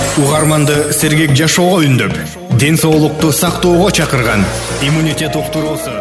Угарманды сергек жашоого үндөп, ден соолукту сактоого чакырган иммунитет уктуруусу.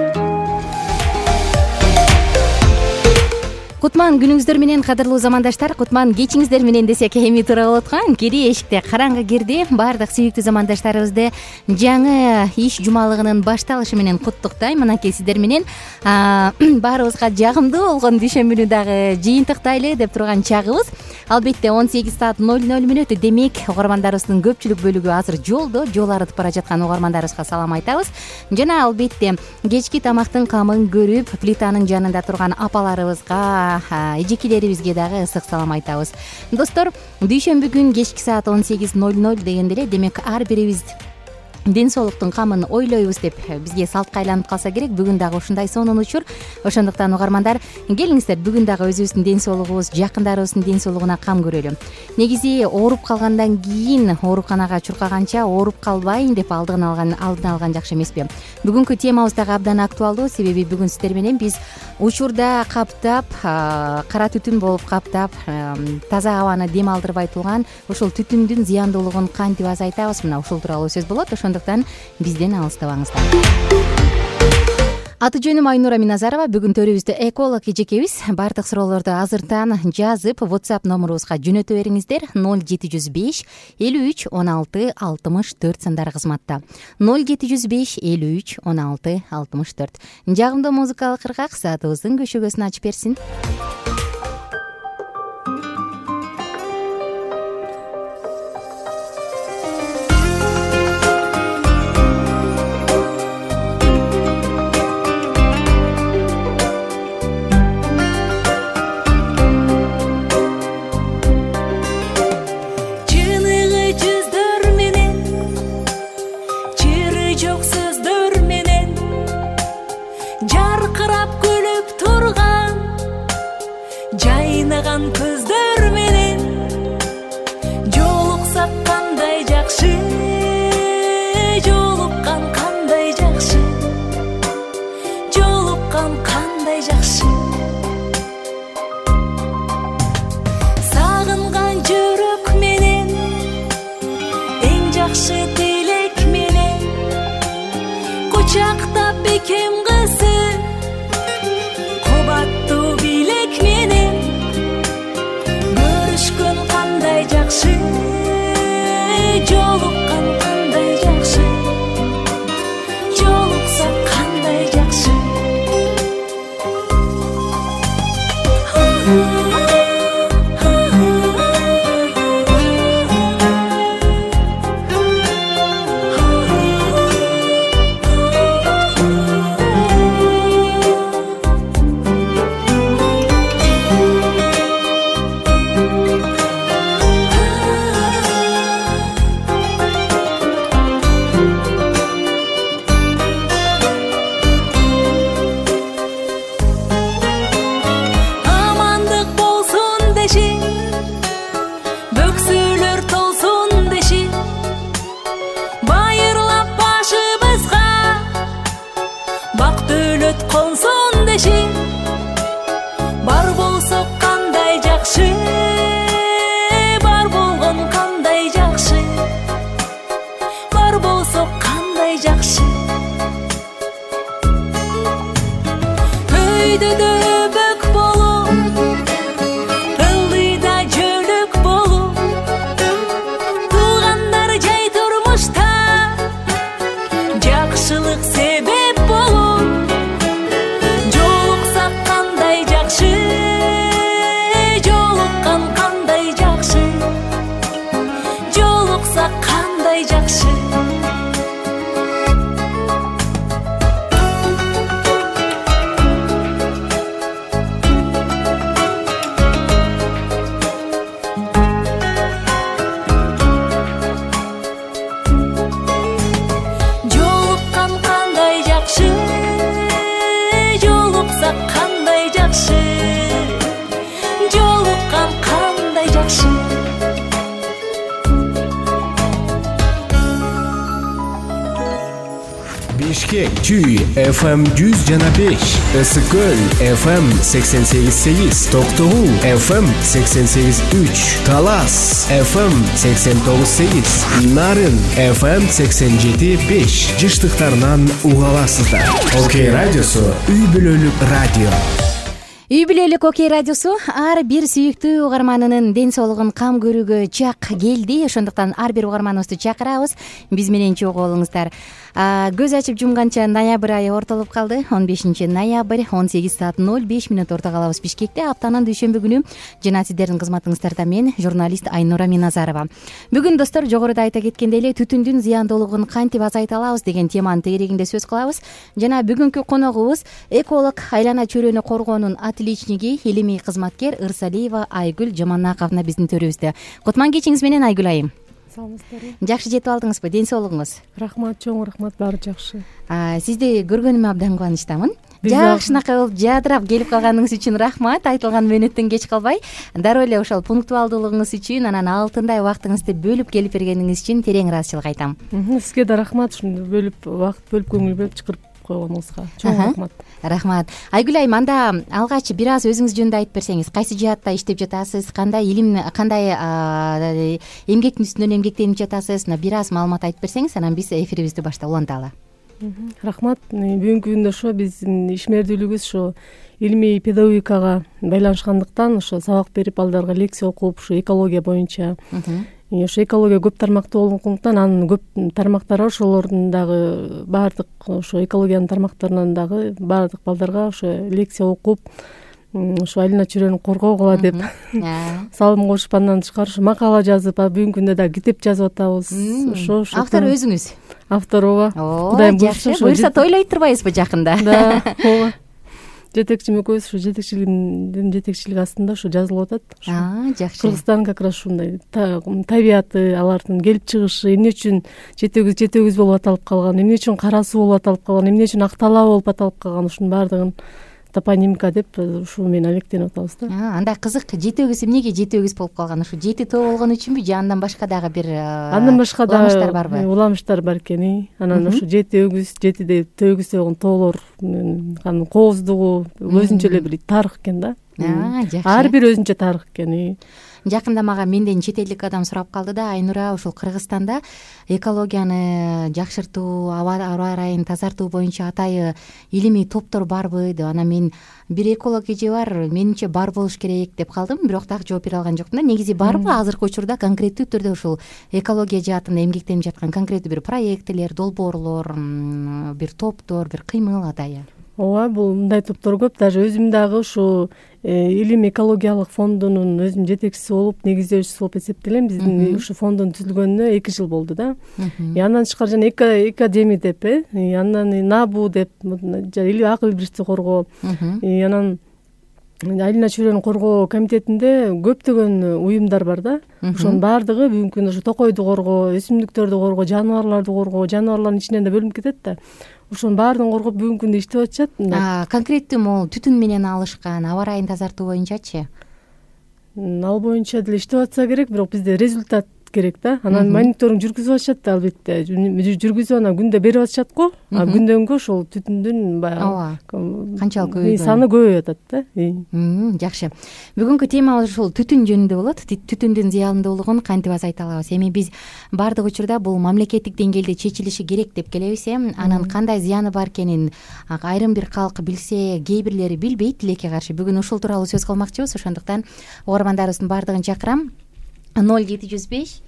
Кутман күнүңүздөр менен, кадырлуу замандаштар. Кутман кечиңиздер менен десек эми туура болот экен. Кири эшикте караңгы кирди. Баардык сүйүктүү замандаштарыбызды жаңы иш жумалыгынын башталышы менен куттуктайм. Мынакей сиздер менен баарыбызга жагымдуу болгон дүйшөмбүнү дагы жыйынтыктайлы деп турган чагыбыз. Албетте 18:00 демек угармандарыбыздын көпчүлүк бөлүгү азыр жолдо, жол арытып бара жаткан угармандарыбызга салам айтабыз. Жана албетте кечки тамактын камын көрүп, плитанын жанында турган апаларыбызга, эжекелерибизге дагы ысык салам айтабыз. Достор, дүйшөмбү күн кечки саат 18:00 дегенде эле, демек ар бирибиз ден соолуктун камын ойлойбуз деп бизге салтка айланып калса керек. Бүгүн дагы ушундай сонун учур. Ошондуктан угармандар, келиңиздер бүгүн дагы өзүбүздүн ден соолугубуз, жакындарыбыздын ден соолугуна кам көрөлү. Негизи ооруп калгандан кийин ооруканага чуркаганча ооруп калбайын деп алдын алган жакшы эмеспи? Бүгүнкү темабыз дагы абдан актуалдуу, себеби бүгүн сиздер менен биз учурда каптап, кара түтүн болуп каптап, таза абаны дем алдырбай турган ушул түтүндүн зыяндуулугун кантип азайтабыз? Мына ушул тууралуу сөз болот. Ошондуктан бизден алыстабаңыздар. Аты жөнүм Айнура Миназарова. Бүгүн төрүбүздө эколог эжекебиз. Бардык суроолорду азыртан жазып, WhatsApp номерубузга жөнөтө бериңиздер. 0705 53 16 64 сандары кызматта. 0705 53 16 64. Жагымдуу музыкалык ыргак саатыбыздын көшөгөсүн ачып берсин. Бишкек Чүй FM 100,5, Ысык Көл FM 88,8, Токтогул FM 88,3, Талас FM 89,8, Нарын FM 87,5 жыштыктарынан уга аласыздар. Окей радиосу үй бүлөлүк радио. Үй бүлөлүк Окей радиосу ар бир сүйүктүү угарманынын ден соолугун кам көрүүгө чак келди. Ошондуктан ар бир угарманыбызды чакырабыз. Биз менен чогуу болуңуздар. Көз ачып жумганча ноябрь айы ортолуп калды. 15-ноябрь 18:05 орто калабыз Бишкекте. Аптанын дүйшөмбү күнү жана сиздердин кызматыңыздарда мен, журналист Айнура Миназарова. Бүгүн достор, жогоруда айта кеткендей эле, түтүндүн зыяндуулугун кантип азайта алабыз деген теманын тегерегинде сөз кылабыз. Жана бүгүнкү коногубуз эколог, айлана чөйрөнү коргоонун отличниги, илимий кызматкер Ырсалиева Айгүл Жаманнаковна биздин төрүбүздө. Кутман кечиңиз менен, Айгүл айым. Саламатсыздарбы? Жакшы жетип алдыңызбы? Ден соолугуңуз? Рахмат, чоң рахмат, баары жакшы. Сизди көргөнүмө абдан кубанычтамын. Жакшынакай болуп жадырап келип калганыңыз үчүн рахмат. Айтылган мөөнөттөн кеч калбай, дароо эле ошол пунктуалдуулугуңуз үчүн, анан алтындай убактыңызды бөлүп келип бергениңиз үчүн терең ыраазычылык айтам. Сизге да рахмат, ушундай бөлүп убакыт бөлүп көңүл бөлүп чакырып койгонуңузга. Чоң рахмат. Рахмат. Айгүл айым, анда алгач бир аз өзүңүз жөнүндө айтып берсеңиз, кайсы жаатта иштеп жатасыз, кандай илим, кандай эмгектин үстүнөн эмгектенип жатасыз, бир аз маалымат айтып берсеңиз, анан биз эфирибизди уланталы. Рахмат. Бүгүнкү күндө ошо биздин ишмердүүлүгүбүз ошо илимий педагогикага байланышкандыктан ошо сабак берип, балдарга лекция окуп, ошо экология боюнча. Ошо экология көп тармактуу болгондуктан анын көп тармактары, ошолордун дагы баардык ошо экологиянын тармактарынан дагы баардык балдарга ошо лекция окуп, ошо айлана чөйрөнү коргогула деп салым кошуп, андан тышкары ошо макала жазып, бүгүнкү күндө дагы китеп жазып атабыз. Ошо автор өзүңүз? Автор, ооба. Кудайым буйрса, буйрса тойлой турбайбызбы жакында? Да, ооба. Жетекчим экөөбүз ушу жетекчилиги астында ушу жазылып атат. Жакшы. Кыргызстан как раз ушундай табияты, алардын келип чыгышы, эмне үчүн жетегүз болуп аталып калган, эмне үчүн кара суу болуп аталып калган, эмне үчүн ак талаа болуп аталып калган, ушунун баардыгын топонимика деп ушул менен алектенип атабыз да. Анда кызык, жети өгүз эмнеге жети өгүз болуп калган? Ушу жети тоо болгон үчүнбү же андан башка дагы бир уламыштар барбы? Уламыштар бар экен. Анан ушу жети өгүз, жетиде төгүз болгон тоолор, анын кооздугу өзүнчө эле бир тарых экен да. Жакшы. Ар бир өзүнчө тарых экен. Жакында мага менден чет элдик адам сурап калды да, Айнура, ушул Кыргызстанда экологияны жакшыртуу, аба ырайын тазартуу боюнча атайы илимий топтор барбы деп. Анан мен бир эколог эже бар, менимче бар болуш керек деп калдым, бирок дагы жооп бере алган жокмун да. Негизи барбы азыркы учурда конкреттүү түрдө ушул экология жаатында эмгектенип жаткан конкреттүү бир проекттер, долбоорлор, бир топтор, бир кыймыл атайы? Ооба, бул мындай топтор көп. Даже өзүм дагы ушу илим экологиялык фондунун өзүм жетекчиси болуп, негиздөөчүсү болуп эсептелем. Биздин ушу фонддун түзүлгөнүнө 2 жыл болду да. Андан тышкары жана экадеми деп, андан набу деп, акыл бирчи коргоо, анан айлана чөйрөнү коргоо комитетинде көптөгөн уюмдар бар да. Ошонун баардыгы бүгүнкү күндө ошо токойду коргоо, өсүмдүктөрдү коргоо, жаныбарларды коргоо, жаныбарлардын ичинен да бөлүнүп кетет да. Ошонун баардыгын коргоп бүгүнкү күндө иштеп атышат. Конкреттүү могул түтүн менен алышкан, аба ырайын тазартуу боюнчачы? Ал боюнча деле иштеп атса керек, бирок бизде результат керек да. Анан мониторинг жүргүзүп атышат да, албетте. Жүргүзүп анан күндө берип атышат го. Күндөн күнгө ошол түтүндүн канчалык көбөйгөн саны көбөйүп атат да. Жакшы. Бүгүнкү темабыз ушул түтүн жөнүндө болот. Түтүндүн зыяндуулугун кантип азайта алабыз? Эми биз баардык учурда бул мамлекеттик деңгээлде чечилиши керек деп келебиз. Анан кандай зыяны бар экенин айрым бир калк билсе, кээ бирлери билбейт, тилекке каршы. Бүгүн ушул тууралуу сөз кылмакчыбыз. Ошондуктан угармандарыбыздын баардыгын чакырам. 0705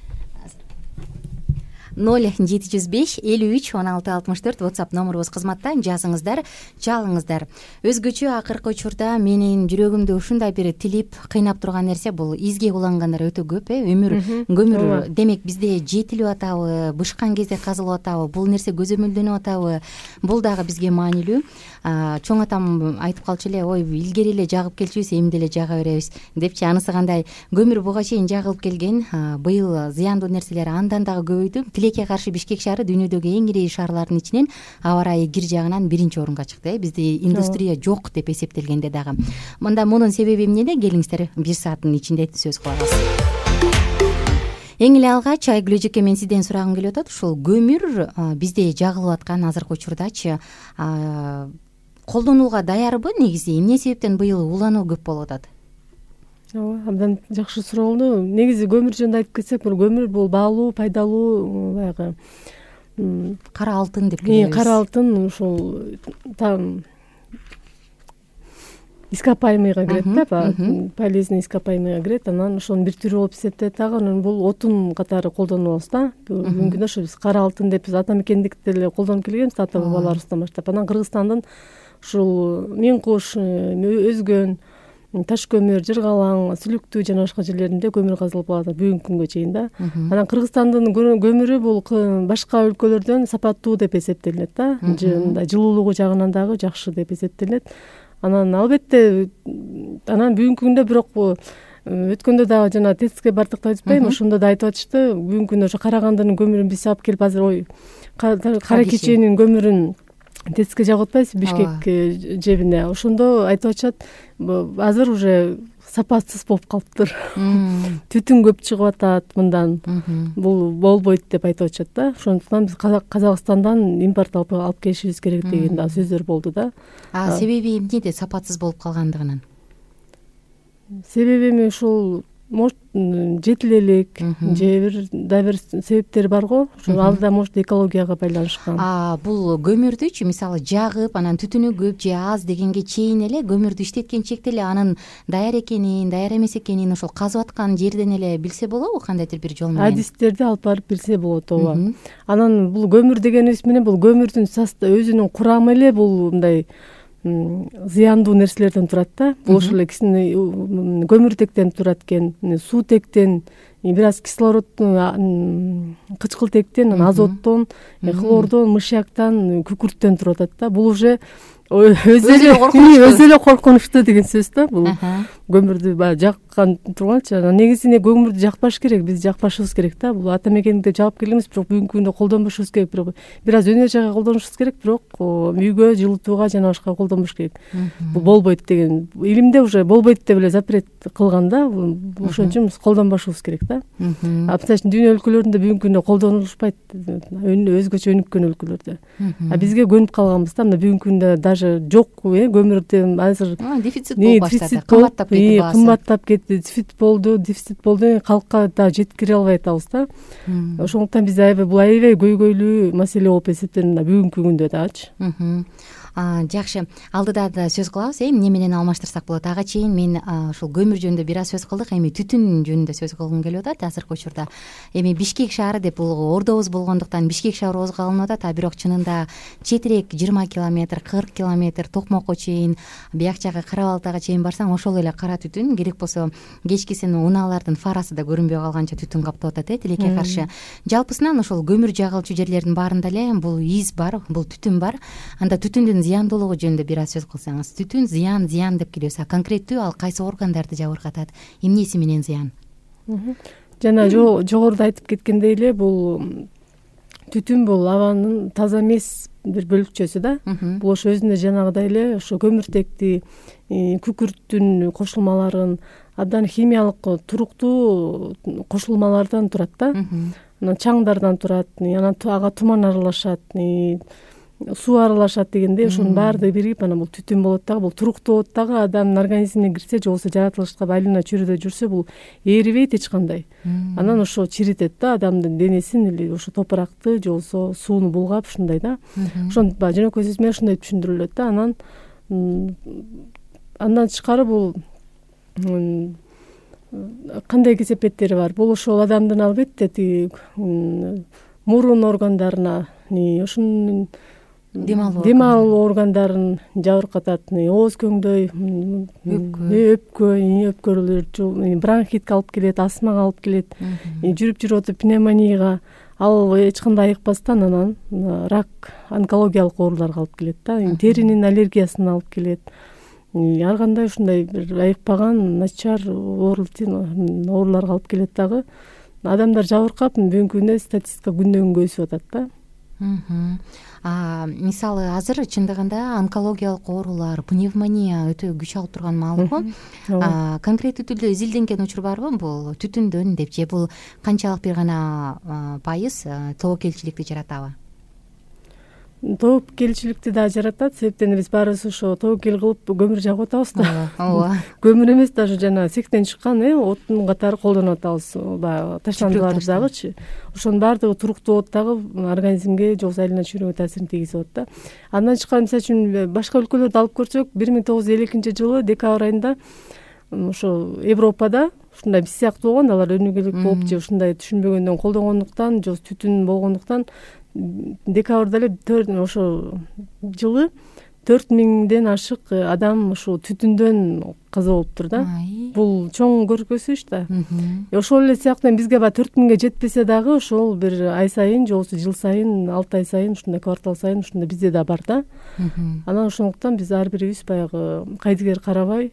0705 53 16 64 WhatsApp номерубуз кызматта. Жазыңыздар, чалыңыздар. Өзгөчө акыркы учурда менин жүрөгүмдү ушундай бир тилип кыйнап турган нерсе бул изге улангандар өтө көп. Көмүр демек бизде жетилип атабы, бышкан кезде казылып атабы, бул нерсе көзөмөлдөнүп атабы? Бул дагы бизге маанилүү. Чоң атам айтып калчу эле, ой, илгери эле жагып келчүбүз, эми деле жага беребиз депчи. Анысы кандай, көмүр буга чейин жагылып келген. Быйыл зыяндуу нерселер андан дагы көбөйдү. Тилекке каршы Бишкек шаары дүйнөдөгү эң ири шаарлардын ичинен аба ырайы кир жагынан 1-орунга чыкты. Бизде индустрия жок деп эсептелгенде дагы. Мында мунун себеби эмнеде? Келиңиздер, 1 сааттын ичинде сөз кылабыз. Эң эле алгач Айгүл эжеке, мен сизден сурагым келип атат. Ушул көмүр бизде жагылып аткан азыркы учурдачы колдонууга даярбы негизи? Эмне себептен быйыл улануу көп болуп атат? ооба, абдан жакшы суроо болду. Негизи көмүр жөнүндө айтып кетсек, бул көмүр бул баалуу, пайдалуу баягы кара алтын деп келебиз. Кара алтын ушул там ископаемыйга кирет да, полезный ископаемыйга кирет. Анан ошонун бир түрү болуп эсептелет дагы. Анан бул отун катары колдонобуз да. Бүгүнкү күндө ошо биз кара алтын деп ата мекендикте эле колдонуп келгенбиз, ата бабаларыбыздан баштап. Анан Кыргызстандын ушул Мен Куш, Өзгөн, Таш көмүр, Жыргалаң, Сүлүктүү жана башка жерлеринде көмүр казылып калат бүгүнкү күнгө чейин да. Анан Кыргызстандын көмүрү бул башка өлкөлөрдөн сапаттуу деп эсептелинет да. Жылуулугу жагынан дагы жакшы деп эсептелинет. Анан албетте бүгүнкү күндө бирок өткөндө дагы жана ТЭЦке бардык деп айтпайм, ошондо да айтып атышты. Бүгүнкү күндө ошо Карагандынын көмүрүн биз алып келип азыр Кара Кеченин көмүрүн ТЭЦке жагып атпайбызбы, Бишкек жебине. Ошондо айтып атышат, азыр уже сапатсыз болуп калыптыр. Түтүн көп чыгып атат мындан. Бул болбойт деп айтып атышат да. Ошондуктан биз Казакстандан импорт алып келишибиз керек деген да сөздөр болду да. Себеби эмнеде сапатсыз болуп калгандыгынын? Себеби ушул может жетил элек же бир себептери бар го. Ошо ал да может экологияга байланышкан. Бул көмүрдүчү мисалы жагып, анан түтүнү көп же аз дегенге чейин эле көмүрдү иштеткенчекте эле анын даяр экенин, даяр эмес экенин ошол казып аткан жерден эле билсе болобу, кандайдыр бир жол менен? Адистерди алып барып билсе болот, ооба. Анан бул көмүр дегенибиз менен бул көмүрдүн өзүнүн курамы эле бул мындай зыяндуу нерселерден турат да. Бул ошол эле көмүртектен турат экен, суутектен, бир аз кислороддун, кычкылтектен, азоттон, хлордон, мышьяктан, күкүрттөн туруп атат да. Бул уже өзү эле коркунучтуу деген сөз да. Бул көмүрдү баягы жаккан турганчы. Негизинде көмүрдү жакпаш керек, биз жакпашыбыз керек да. Бул ата мекендикте жагып келгенбиз, бирок бүгүнкү күндө колдонбошубуз керек. Бирок бир аз энергияга колдонушубуз керек, бирок үйгө жылытууга жана башка колдонбош керек. Бул болбойт деген. Илимде уже болбойт деп эле запрет кылган да. Ошон үчүн биз колдонбошубуз керек да. Мисалы үчүн дүйнө өлкөлөрүндө бүгүнкү күндө колдонулушпайт, өзгөчө өнүккөн өлкөлөрдө. Бизге көнүп калганбыз да. Мына бүгүнкү күндө даже жок көмүрдө азыр дефицит болуп баштады, кымбаттап кетти, дефицит болду, калкка да жеткире албай атабыз да. Ошондуктан биз бул аябай көйгөйлүү маселе болуп эсептелинет бүгүнкү күндө дагычы. Жакшы, алдыда да сөз кылабыз, эмне менен алмаштырсак болот. Ага чейин мен ушул көмүр жөнүндө бир аз сөз кылдык, эми түтүн жөнүндө сөз кылгым келип атат азыркы учурда. Эми Бишкек шаары деп бул ордобуз болгондуктан Бишкек шаары оозго алынып атат, бирок чынында четирээк 20 километр, 40 километр Токмокко чейин, бияк жагы Кара-Балтага чейин барсаң, ошол эле кара түтүн, керек болсо кечкисин унаалардын фарасы да көрүнбөй калганча түтүн каптап атат, тилекке каршы. Жалпысынан ошол көмүр жагылчу жерлердин баарында эле бул из бар, бул түтүн бар. Анда түтүндүн зыяндуулугу жөнүндө бир аз сөз кылсаңыз. Түтүн зыян деп келебиз. Конкреттүү ал кайсы органдарды жабыркатат, эмнеси менен зыян? Жана жогоруда айтып кеткендей эле, бул түтүн бул абанын таза эмес бир бөлүкчөсү да. Бул ошо өзүндө жанагыдай эле ошо көмүртекти, күкүрттүн кошулмаларын, абдан химиялык туруктуу кошулмалардан турат да. Анан чаңдардан турат, анан ага туман аралашат, суу аралашат дегендей, ошонун баардыгы биригип анан бул түтүн болот дагы. Бул туруктуу болот дагы, адамдын организмине кирсе же болбосо жаратылышка байлана чөйрөдө жүрсө, бул эрибейт эч кандай. Анан ошо чиритет да адамдын денесин, или ошо топуракты же болбосо сууну булгап ушундай да. Ошон жөнөкөй сөз менен ушундай түшүндүрүлөт да. Андан тышкары бул кандай кесепеттери бар? Бул ошол адамдын албетте мурун органдарына, ошонун дем алуу органдарын жабыркатат, ооз көңдөй, өпкөлөр, бронхитке алып келет, астмага алып келет, жүрүп отуп пневмонияга, ал эч кандай айыкпастан анан рак, онкологиялык ооруларга алып келет да, теринин аллергиясына алып келет. Ар кандай ушундай бир айыкпаган начар ооруларга алып келет дагы. Адамдар жабыркап, бүгүнкү күндө статистика күндөн күнгө өсүп атат да. Мисалы азыр чындыгында онкологиялык оорулар, пневмония өтө күч алып турган маалымгы. Конкреттүү түрдө изилденген учур барбы бул түтүндөн деп, же бул канчалык бир гана пайыз тобокелчиликти жаратабы? Тобокелчиликти да жаратат, себептен биз баарыбыз ошо тобокел кылып көмүр жагып атабыз да. Ооба. Көмүр эмес, даже жана сектен чыккан оттун катары колдонуп атабыз, баягы таштандыларды дагычы. Ошонун баардыгы туруктуу болот дагы, организмге же болбосо айлана чөйрөгө таасирин тийгизип атат да. Андан тышкары, мисалы үчүн башка өлкөлөрдү алып көрсөк, 1952 жылы декабрь айында ошо Европада ушундай биз сыяктуу болгон, алар өнүгүүлүк болуп же ушундай түшүнбөгөндөн колдонгондуктан, же түтүн болгондуктан декабрда эле ошо жылы 4000ден ашык адам ушул түтүндөн каза болуптур да. Бул чоң көргөзүш да. Ошол эле сыяктуу бизге баягы 4000ге жетпесе дагы, ошол бир ай сайын же болбосо жыл сайын, 6 ай сайын, ушундай квартал сайын ушундай бизде да бар да. Анан ошондуктан биз ар бирибиз баягы кайдыгер карабай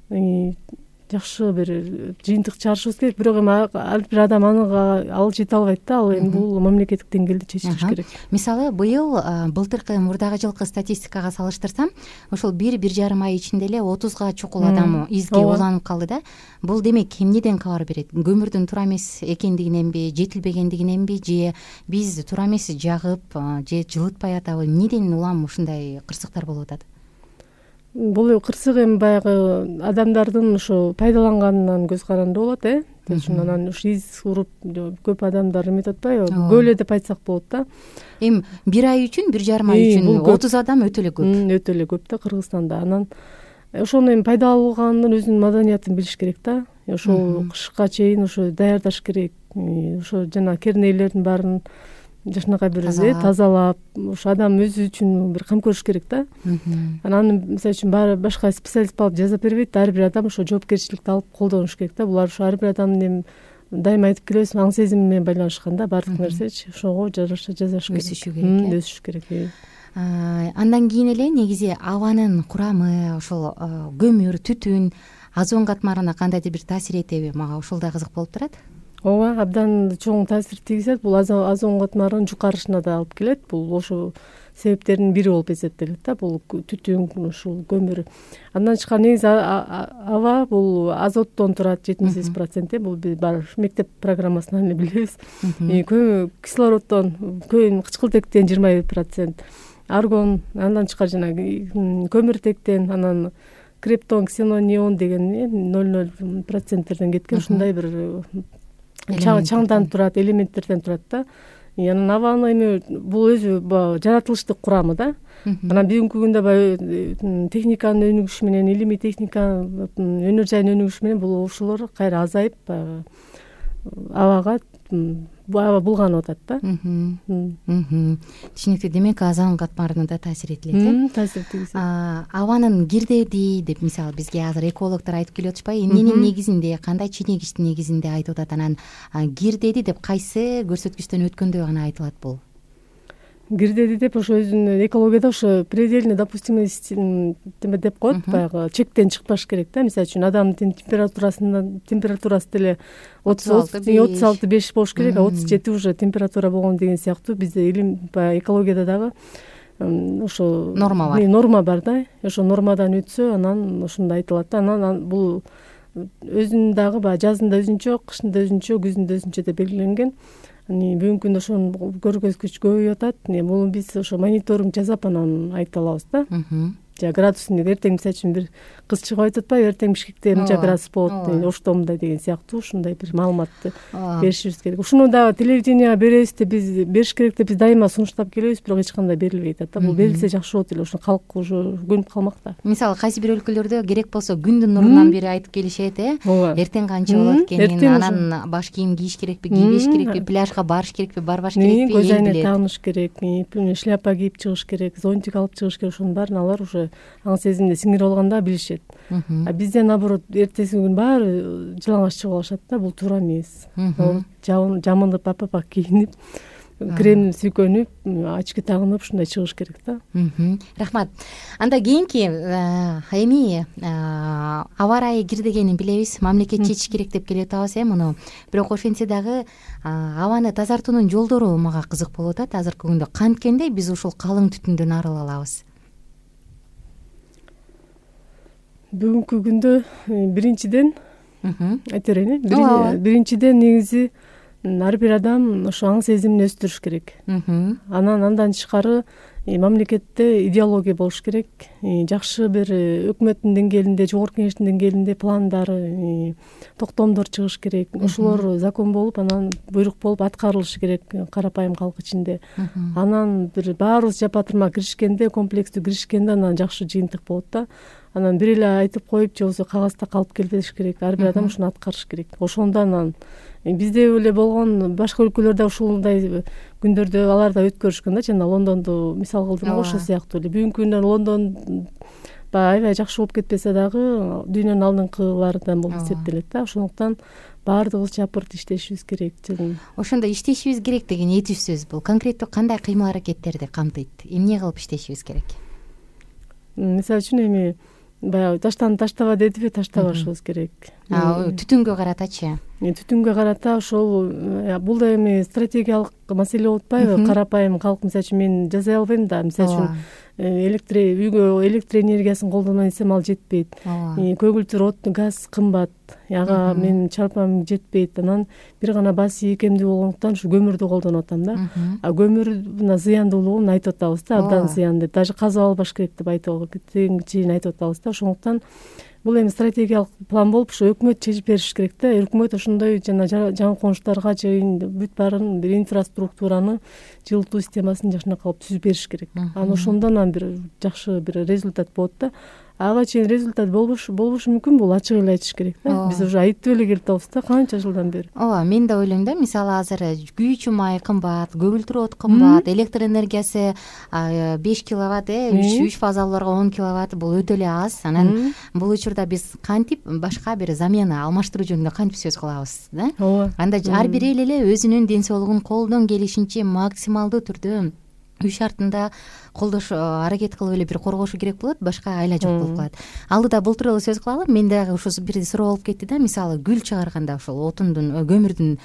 жакшы бир жыйынтык чыгарышыбыз керек. Бирок эми ар бир адам ал жете албайт да. Ал эми бул мамлекеттик деңгээлде чечилиш керек. Мисалы былтыркы мурдагы жылкы статистикага салыштырсам, ошол 1-1,5 ай ичинде эле 30га чукул адам изге уланып калды да. Бул демек эмнеден кабар берет? Көмүрдүн туура эмес экендигиненби, жетилбегендигиненби, же биз туура эмес жагып, же жылытпай атабы? Эмнеден улам ушундай кырсыктар болуп атат? Бул кырсык эми баягы адамдардын ошо пайдаланганынан көз каранды болот, анан ушу из уруп көп адамдар эметип атпайбы? Көп эле деп айтсак болот да. Эми 1 ай үчүн, 1,5 ай үчүн 30 адам өтө эле көп. Өтө эле көп да Кыргызстанда. Анан ошону эми пайдаланганын өзүнүн маданиятын билиш керек да. Ошол кышка чейин ошо даярдаш керек. Ошо жана кернейлердин баарын жакшынакай бир тазалап, ошо адам өзү үчүн бир кам көрүш керек да. Анан мисалы үчүн башка специалист алып жазап бербейт, ар бир адам ошо жоопкерчиликти алып колдонуш керек да. Булар ошо ар бир адамдын эми дайыма айтып келебиз, аң сезими менен байланышкан да баардык нерсечи. Ошого жараша жасаш керек. Өсүш керек. Андан кийин эле негизи абанын курамы, ошол көмүр, түтүн озон катмарына кандайдыр бир таасир этеби? Мага ошол да кызык болуп турат. Ооба, абдан чоң таасир тийгизет. Бул озон катмарынын жукарышына да алып келет. Бул ошо себептердин бири болуп эсептелет да. Бул түтүн, ушул көмүр. Андан тышкары негизи аба бул азоттон турат 78%. Бул биз мектеп программасынан эле билебиз. Кислороддон, кычкылтектен 21%, аргон, андан тышкары жанагы көмүртектен, анан криптон, ксенон, неон деген 0,00%терден кеткен ушундай бир чаңдан турат, элементтерден турат да. Анан абаны эми бул өзү жаратылыштык курамы да. Анан бүгүнкү күндө баягы техниканын өнүгүшү менен, илимий техника, өнөр жайдын өнүгүшү менен бул ушулар кайра азайып, баягы абага аба булганып атат да. Түшүнүктүү. Демек озон катмарына да таасир этилет. Таасир тийгизет. Абанын кирдеди деп мисалы бизге азыр экологдор айтып келип атышпайбы? Эмненин негизинде, кандай ченегиштин негизинде айтып атат? Анан кирдеди деп кайсы көрсөткүчтөн өткөндө гана айтылат бул? Кирдеди деп ошо өзүнүн экологияда ошо предельно допустимость деп коет, баягы чектен чыкпаш керек да. Мисалы үчүн адамдын температурасы деле 36,5 болуш керек, 37 уже температура болгон деген сыяктуу бизде баягы экологияда дагы ошо норма бар да. Ошо нормадан өтсө, анан ошондой айтылат да. Анан бул өзүнүн дагы баягы жазында өзүнчө, кышында өзүнчө, күзүндө өзүнчө деп белгиленген. Бүгүнкү күндө ошону көргөзгүч көбөйүп атат. Бул биз ошо мониторинг жасап анан айта алабыз да. Градусын эртең мисалы үчүн бир кыз чыгып айтып атпайбы, эртең Бишкекте мынча градус болот, ошто мындай деген сыяктуу ушундай бир маалыматты беришибиз керек. Ушуну дагы телевиденияга беребиз деп биз бериш керек деп биз дайыма сунуштап келебиз, бирок эч кандай берилбей атат да. Бул берилсе жакшы болот эле, ошо калк уже көнүп калмак да. Мисалы кайсы бир өлкөлөрдө керек болсо күндүн нурунан бери айтып келишет, эртең канча болот экенин, анан баш кийим кийиш керекпи, кийбеш керекпи, пляжга барыш керекпи, барбаш керекпи, көз айнек тагыныш керек, шляпа кийип чыгыш керек, зонтик алып чыгыш керек. Ошонун баарын алар уже аң сезимде сиңирип алганда билишет. А бизде наоборот эртеси күн баары жалаңаш чыгып алышат да. Бул туура эмес. Жамынып апак кийинип крем сүйкөнүп очки тагынып ушундай чыгыш керек да. Рахмат. Анда кийинки эми аба ырайы кир дегенин билебиз, мамлекет чечиш керек деп келип атабыз муну. Бирок ошентсе дагы абаны тазартуунун жолдору мага кызык болуп атат азыркы күндө. Канткенде биз ушул калың түтүндөн арыла алабыз? Бүгүнкү күндө биринчиден айта берейин. Биринчиден негизи ар бир адам ошо аң сезимин өстүрүш керек. Андан тышкары мамлекетте идеология болуш керек. Жакшы бир өкмөттүн деңгээлинде, жогорку кеңештин деңгээлинде пландар, токтомдор чыгыш керек. Ошолор закон болуп, анан буйрук болуп аткарылышы керек карапайым калк ичинде. Анан бир баарыбыз жапатырма киришкенде, комплекстүү киришкенде анан жакшы жыйынтык болот да. Анан бир эле айтып коюп же болбосо кагазда калып келбеш керек. Ар бир адам ушуну аткарыш керек. Ошондо анан бизде эле болгон башка өлкөлөрдө ушундай күндөрдө алар да өткөрүшкөн да, жана Лондонду мисал кылдым го, ошол сыяктуу эле. Бүгүнкү күндө Лондон аябай жакшы болуп кетпесе дагы дүйнөнүн алдыңкыларынан болуп эсептелет да. Ошондуктан баардыгыбыз чапырт иштешибиз керек. Ошондо иштешибиз керек деген этиш сөз бул конкреттүү кандай кыймыл аракеттерди камтыйт? Эмне кылып иштешибиз керек? Мисалы үчүн эми баягы таштан таштаба дедиби, таштабашыбыз керек. Түтүнгө каратачы? Түтүнгө карата ошол бул да эми стратегиялык маселе болуп атпайбы? Карапайым калк, мисалы үчүн мен жасай албайм да. Мисалы үчүн үйгө электр энергиясын колдоно десем ал жетпейт. Көгүлтүр, от, газ кымбат. Ага менин чарпам жетпейт. Анан бир гана баасы ийкемдүү болгондуктан ушу көмүрдү колдонуп атам да. Көмүр мына зыяндуулугун айтып атабыз да, абдан зыян деп. Даже казып албаш керек деп айтып атабыз да. Ошондуктан бул эми стратегиялык план болуп, ушу өкмөт чечип бериш керек да. Өкмөт ошондой жана жаңы конуштарга бүт баарын бир инфраструктураны, жылытуу системасын жакшынакай кылып түзүп бериш керек. Анан ошондон бир жакшы бир результат болот да. Ага чейин результат болбошу мүмкүн, бул ачык эле айтыш керек да. Биз уже айтып эле келип атабыз да, канча жылдан бери. Ооба, мен да ойлойм да, мисалы азыр күйүүчү май кымбат, көгүлтүр от кымбат, электр энергиясы 5 киловатт, 3 фазалууларга 10 киловатт, бул өтө эле аз. Анан бул учурда биз кантип башка бир замена, алмаштыруу жөнүндө кантип сөз кылабыз да? Анда ар бир эл эле өзүнүн ден соолугун колдон келишинче максималдуу түрдө үй шартында колдош аракет кылып эле бир коргошу керек болот, башка айла жок болуп калат. Алдыда бул тууралуу сөз кылалы. Мен дагы ушу бир суроо болуп кетти да, мисалы гүл чыгарганда ошол отундун, көмүрдүн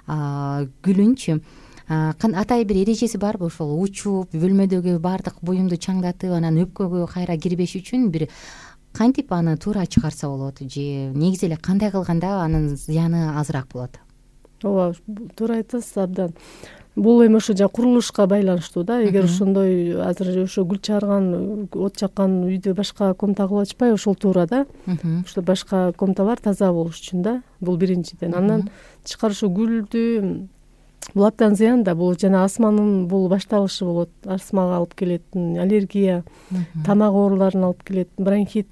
гүлүнчү атай бир эрежеси барбы? Ошол учуп, бөлмөдөгү баардык буюмду чаңдатып, анан өпкөгө кайра кирбеш үчүн бир кантип аны туура чыгарса болот, же негизи эле кандай кылганда анын зыяны азыраак болот? Ооба, туура айтасыз, абдан. Бул эми ошо курулушка байланыштуу да. Эгер ошондой азыр ошо гүл чыгарган, от жаккан үйдө башка комта кылып атышпайбы, ошол туура да. Ошо башка комталар таза болуш үчүн да. Бул биринчиден. Андан тышкары ошо гүлдү бул абдан зыян да. Бул жана астманын бул башталышы болот. Астмага алып келет, аллергия, тамак ооруларын алып келет, бронхит,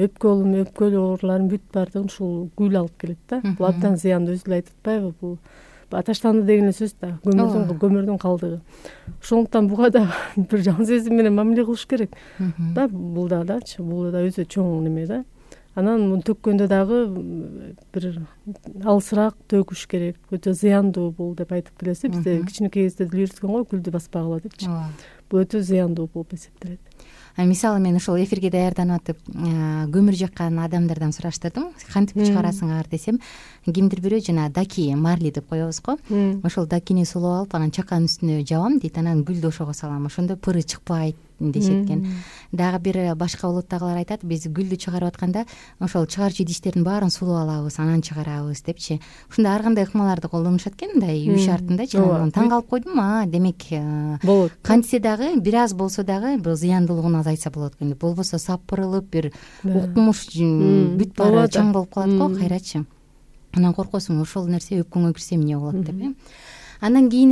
өпкө ооруларын бүт баардыгын ушул гүл алып келет да. Бул абдан зыян, өзү эле айтып атпайбы? Бул таштанды деген эле сөз да, көмүрдүн калдыгы. Ошондуктан буга да бир жан сезим менен мамиле кылыш керек да. Бул дагычы, бул да өзү чоң неме да. Анан муну төккөндө дагы бир алысыраак төгүш керек. Өтө зыяндуу бул деп айтып келебиз. Бизде кичинекей кезде деле үйрөткөн го, гүлдү баспагыла депчи. Бул өтө зыяндуу болуп эсептелет. Мисалы мен ошол эфирге даярданып атып, көмүр жаккан адамдардан сураштырдым, кантип чыгарасыңар десем, кимдир бирөө жана даки, марли деп коебуз го. Ошол дакини сулап алып, анан чаканын үстүнө жабам дейт, анан гүлдү ошого салам. Ошондо пыры чыкпайт дешет экен. Дагы бир башка улуттагылар айтат, биз гүлдү чыгарып атканда ошол чыгарчу идиштердин баарын сулап алабыз, анан чыгарабыз депчи. Ошондо ар кандай ыкмаларды колдонушат экен, мындай үй шартындачы. Таң калып койдум, демек болот. Кантсе дагы бир аз болсо дагы бул зыяндуулугун азайтса болот экен. Болбосо сапырылып бир укмуш бүт баары чоң болуп калат го, кайрачы. Анан коркосуң, ошол нерсе өпкөңө кирсе эмне болот деп. Андан кийин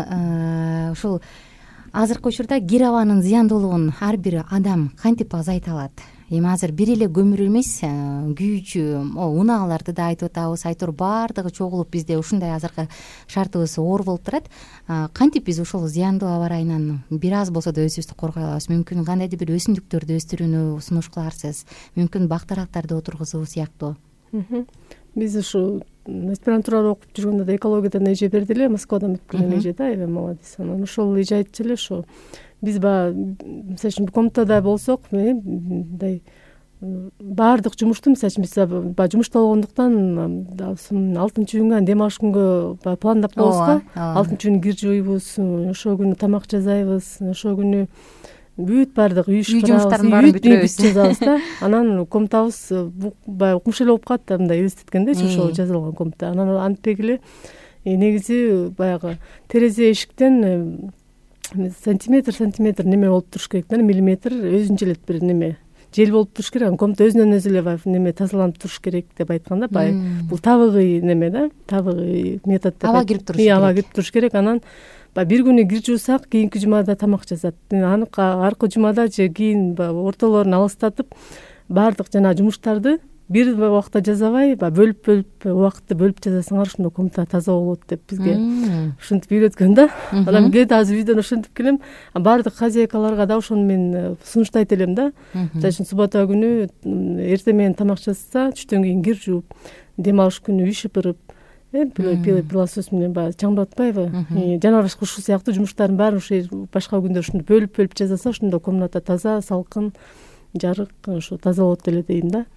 эле ушул азыркы учурда кир абанын зыяндуулугун ар бир адам кантип азайта алат? Эми азыр бир эле көмүр эмес, күйүүчү унааларды да айтып атабыз, айтор баардыгы чогулуп бизде ушундай азыркы шартыбыз оор болуп турат. Кантип биз ушул зыяндуу аба ырайынан бир аз болсо да өзүбүздү коргой алабыз? Мүмкүн кандайдыр бир өсүмдүктөрдү өстүрүүнү сунуш кыларсыз, мүмкүн бак дарактарды отургузуу сыяктуу. Биз ушу аспирантурада окуп жүргөндө да экологиядан эже берди эле, Москвадан бүтүп келген эже да, аябай молодец. Анан ошол эже айтчу эле, ошо биз баягы мисалы үчүн комнатада болсок, мындай баардык жумушту мисалы үчүн биз баягы жумушта болгондуктан 6-июнга дем алыш күнгө баягы пландап коебуз го. 6-июнү кир жууйбуз, ошол күнү тамак жасайбыз, ошол күнү бүт баардык үй жумуштарын баарын бүтүрөбүз жазабыз да. Анан комнатабыз баягы укмуш эле болуп калат да, мындай элестеткендечи ошол жазылган комната. Анан антпек эле негизи баягы терезе эшиктен сантиметр неме болуп туруш керек да, миллиметр өзүнчө эле бир неме жел болуп туруш керек. Анан комната өзүнөн өзү эле баягы неме тазаланып туруш керек деп айткан да. Баягы бул табигый неме да, табигый метод деп. Аба кирип туруш керек. Аба кирип туруш керек. Анан бир күнү кир жуусак, кийинки жумада тамак жазат. Аркы жумада же кийин ортолорун алыстатып, баардык жана жумуштарды бир убакта жазабай, бөлүп убакытты бөлүп жазасаңар ошондо комната таза болот деп бизге ушинтип үйрөткөн да. Анан кээде азыр үйдөн ошентип келем, баардык хозяйкаларга да ошону мен сунуштайт элем да. Мисалы үчүн суббота күнү эртең менен тамак жазса, түштөн кийин кир жууп, дем алыш күнү үй шыпырып, пыласос менен баягы чаңдатпайбы, жана башка ушул сыяктуу жумуштардын баарын ошо башка күндө ушинтип бөлүп жазаса, ошондо комната таза, салкын, жарык, ошо таза болот эле дейм да.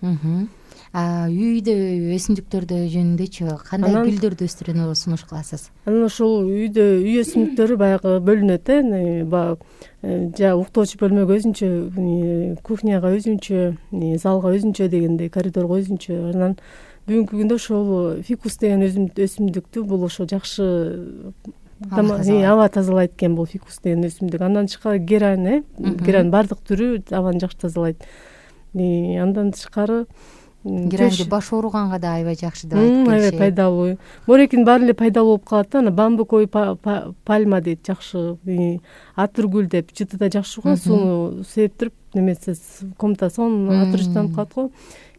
Үйдө өсүмдүктөрдө жөнүндөчү кандай гүлдөрдү өстүрүүнү сунуш кыласыз? Анан ошол үйдө үй өсүмдүктөрү баягы бөлүнөт баягы уктоочу бөлмөгө өзүнчө, кухняга өзүнчө, залга өзүнчө дегендей, коридорго өзүнчө. Анан бүгүнкү күндө ошол фикус деген өсүмдүктү бул ошо жакшы аба тазалайт экен, бул фикус деген өсүмдүк. Андан тышкары герань, герань баардык түрү абаны жакшы тазалайт. Андан тышкары геранди баш ооруганга да аябай жакшы деп айтып келишет. Аябай пайдалуу. Морекин баары эле пайдалуу болуп калат да. Ана бамбуковый пальма дейт, жакшы атыргүл деп, жытыда жакшы го, сууну септирип немесе комната сонун атырыштанып калат го.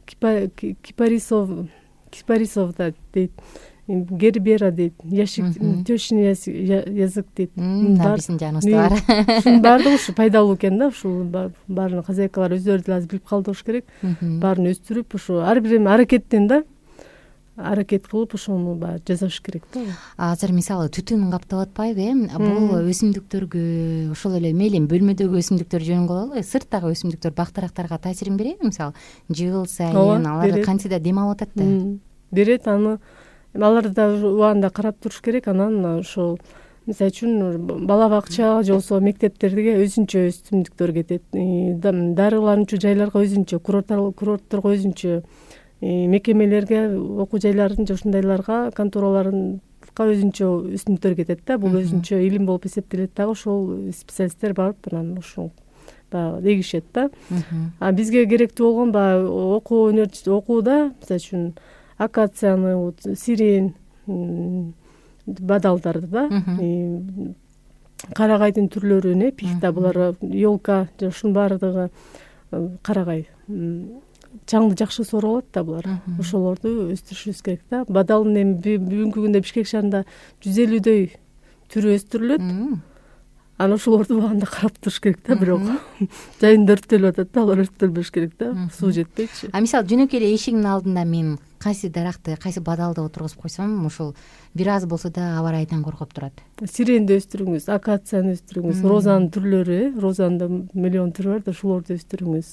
Кипарисов да дейт, гербера дейт, яшик, тёщиный язык дейт. Биздин жаныбызда бар. Ушунун баардыгы ушу пайдалуу экен да. Ушул баарын хозяйкалар өздөрү деле азыр билип калды болуш керек. Баарын өстүрүп, ушу ар бир аракеттен да, аракет кылып ошону баягы жасаш керек да. Азыр мисалы түтүн каптап атпайбы? Бул өсүмдүктөргө ошол эле мейли бөлмөдөгү өсүмдүктөр жөнүн кыла албайбы? Сырттагы өсүмдүктөр бактырактарга таасирин береби? Мисалы жыл сайын алар кантсе да дем алып атат да. Берет, аларды да убагында карап туруш керек. Анан ошол мисалы үчүн бала бакча же болбосо мектептерге өзүнчө өсүмдүктөр кетет. Дарылануучу жайларга өзүнчө, курортторго өзүнчө, мекемелерге, окуу жайларын же ушундайларга, контораларга өзүнчө өсүмдүктөр кетет да. Бул өзүнчө илим болуп эсептелет дагы. Ошол специалисттер барып анан ушул баягы эгишет да. Бизге керектүү болгон баягы окууда мисалы үчүн акацияны, сирен, бадалдарды да, карагайдын түрлөрүн, пихта, булар елка, ушунун баардыгы карагай. Чаңды жакшы сору алат да булар. Ошолорду өстүрүшүбүз керек да. Бадалдын эми бүгүнкү күндө Бишкек шаарында 150дөй түрү өстүрүлөт. Анан ошолорду убагында карап туруш керек да, бирок жайында өрттөлүп атат да, алар өрттөлбөш керек да, суу жетпейчи. Мисалы жөнөкөй эле эшигиңдин алдында мен кайсы даракты, кайсы бадалды отургузуп койсом, ошол бир аз болсо да аба ырайдан коргоп турат. Сиренди өстүрүңүз, акацияны өстүрүңүз, розанын түрлөрү, розанын да миллион түрү бар да, ошолорду өстүрүңүз.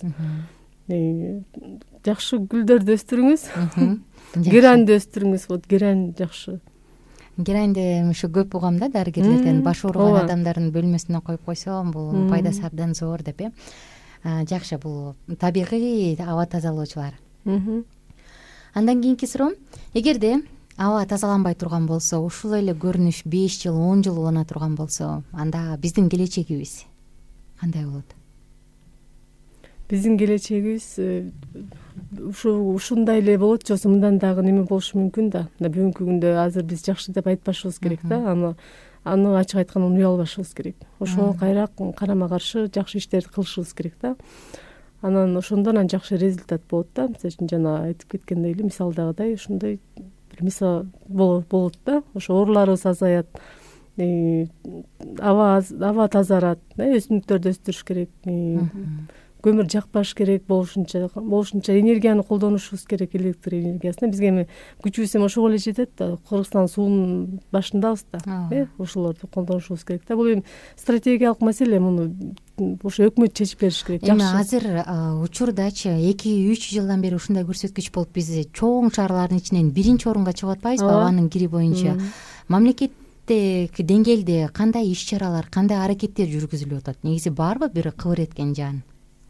Жакшы гүлдөрдү өстүрүңүз. Геранди өстүрүңүз, вот герань жакшы. Геранди ушу көп угам да, дарыгерлерден баш ооруган адамдардын бөлмөсүнө коюп койсом, бул пайдасы абдан зор деп. Жакшы, бул табигый аба тазалоочулар. Андан кийинки суроом, эгерде аба тазаланбай турган болсо, ушул эле көрүнүш 5 жыл, 10 жыл улана турган болсо, анда биздин келечегибиз кандай болот? Биздин келечегибиз ушундай эле болот, же болбосо мындан дагы неме болушу мүмкүн да. Бүгүнкү күндө азыр биз жакшы деп айтпашыбыз керек да. Аны ачык айтканда уялбашыбыз керек. Ошого кайра карама каршы жакшы иштерди кылышыбыз керек да. Анан ошондон жакшы результат болот да. Мисалы үчүн жана айтып кеткендей эле, мисалдагыдай ушундай бир мисал болот да. Ошо ооруларыбыз азаят, аба тазарат, өсүмдүктөрдү өстүрүш керек, көмүр жакпаш керек, болушунча энергияны колдонушубуз керек, электр энергиясына. Бизге эми күчүбүз эми ошого эле жетет да, Кыргызстан суунун башындабыз да, ошолорду колдонушубуз керек да. Бул эми стратегиялык маселе, муну ошо өкмөт чечип бериш керек. Эми азыр учурдачы 2-3 жылдан бери ушундай көрсөткүч болуп, биз чоң шаарлардын ичинен 1-орунга чыгып атпайбызбы абанын кири боюнча? Мамлекеттик деңгээлде кандай иш-чаралар, кандай аракеттер жүргүзүлүп атат? Негизи барбы бир кыбыр эткен жан?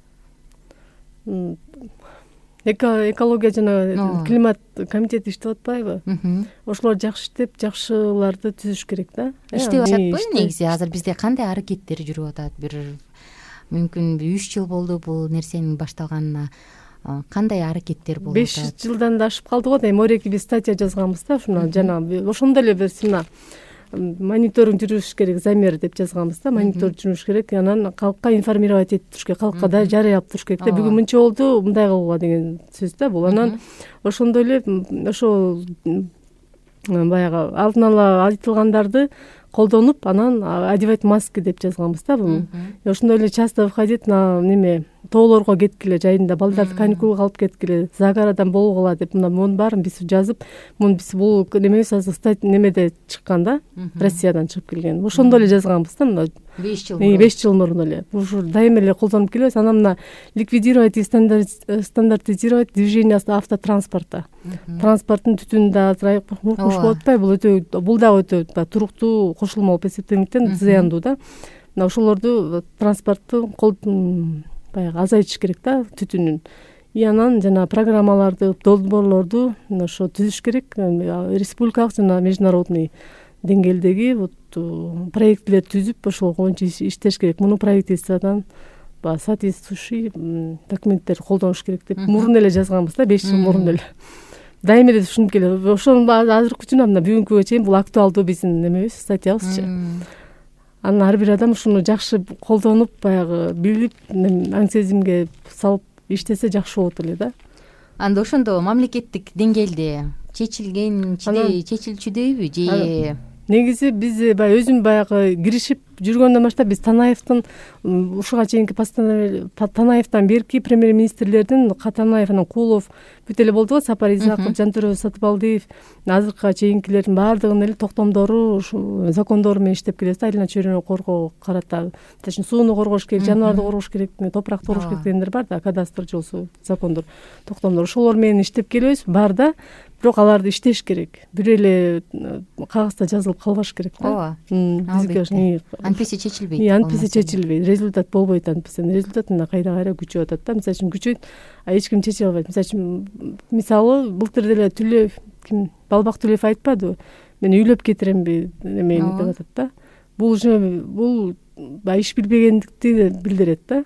Экология жана климат комитети иштеп атпайбы? Ошолор жакшы иштеп, жакшыларды түзүш керек да. Иштеп атпайбы? Негизи азыр бизде кандай аракеттер жүрүп атат? Бир мүмкүн 3 жыл болду бул нерсенин башталганына. Кандай аракеттер болуп атат? 5 жылдан да ашып калды го да. Эми Мореки биз статья жазганбыз да, ушуна жана ошондой эле биз мониторинг жүрүш керек, замер деп жазганбыз да, мониторинг жүрүш керек, анан калкка информировать этип туруш керек, калкка да жарыяп туруш керек да. Бүгүн мынча болду, мындай кылууга деген сөз да бул. Анан ошондой эле ошол баягы алдын ала айтылгандарды колдонуп, анан одевать маски деп жазганбыз да буну. Ошондой эле часто выходить на неме тоолорго кеткиле, жайында балдарды каникулга алып кеткиле, загорадан болгула деп мунун баарын биз жазып, муну биз бул немебиз азыр немеде чыккан да, Россиядан чыгып келген. Ошондой эле жазганбыз да, мына 5 жыл мурун эле. Ушу дайыма эле колдонуп келебиз. Анан мына ликвидировать и стандартизировать движение автотранспорта. Транспорттун түтүнү да азырайып кошулуп атпайбы? Бул дагы өтө туруктуу кошулма болуп эсептелгендиктен зыяндуу да. Мына ошолорду транспортту баягы азайтыш керек да, түтүнүн. И анан жана программаларды, долбоорлорду ошо түзүш керек. Республикалык жана международный деңгээлдеги проекттер түзүп, ошол боюнча иштеш керек. Муну правительстводан соответствующий документтер колдонуш керек деп мурун эле жазганбыз да, 5 жыл мурун эле. Дайыма эле түшүнүп келет. Ошонун азыркы күнүнө мына бүгүнкүгө чейин бул актуалдуу биздин немебиз, статьябызчы. Анан ар бир адам ушуну жакшы колдонуп, баягы билип, аң сезимге салып иштесе жакшы болот эле да. Анда ошондо мамлекеттик деңгээлде чечилчүдөйбү же? Негизи биз баягы өзүм баягы киришип жүргөндөн баштап биз Танаевдин ушуга чейинки Танаевден берки премьер-министрлердин Катанаев, анан Кулов бүт эле болду го, Сапар Исаков, Жантөрө Сатыбалдиев, азыркыга чейинкилердин баардыгынын эле токтомдору, ушу закондору менен иштеп келебиз да. Айлана чөйрөнү коргоо карата, точнее сууну коргош керек, жаныбарды коргош керек, топуракты коргош керек дегендер бар да, кадастр жолсу закондор, токтомдор. Ошолор менен иштеп келебиз, бар да. Бирок аларды иштеш керек. Бир эле кагазда жазылып калбаш керек да. Бизге антпесе чечилбейт. Антпесе чечилбейт. Результат болбойт антпесе. Результат мына кайра күчөп атат да. Мисалы үчүн күчөйт, а эч ким чече албайт. Мисалы былтыр деле Түлөев, Балбак Түлөев айтпадыбы? Мен үйлөп кетиремби немени деп атат да. Бул иш билбегендикти билдирет да.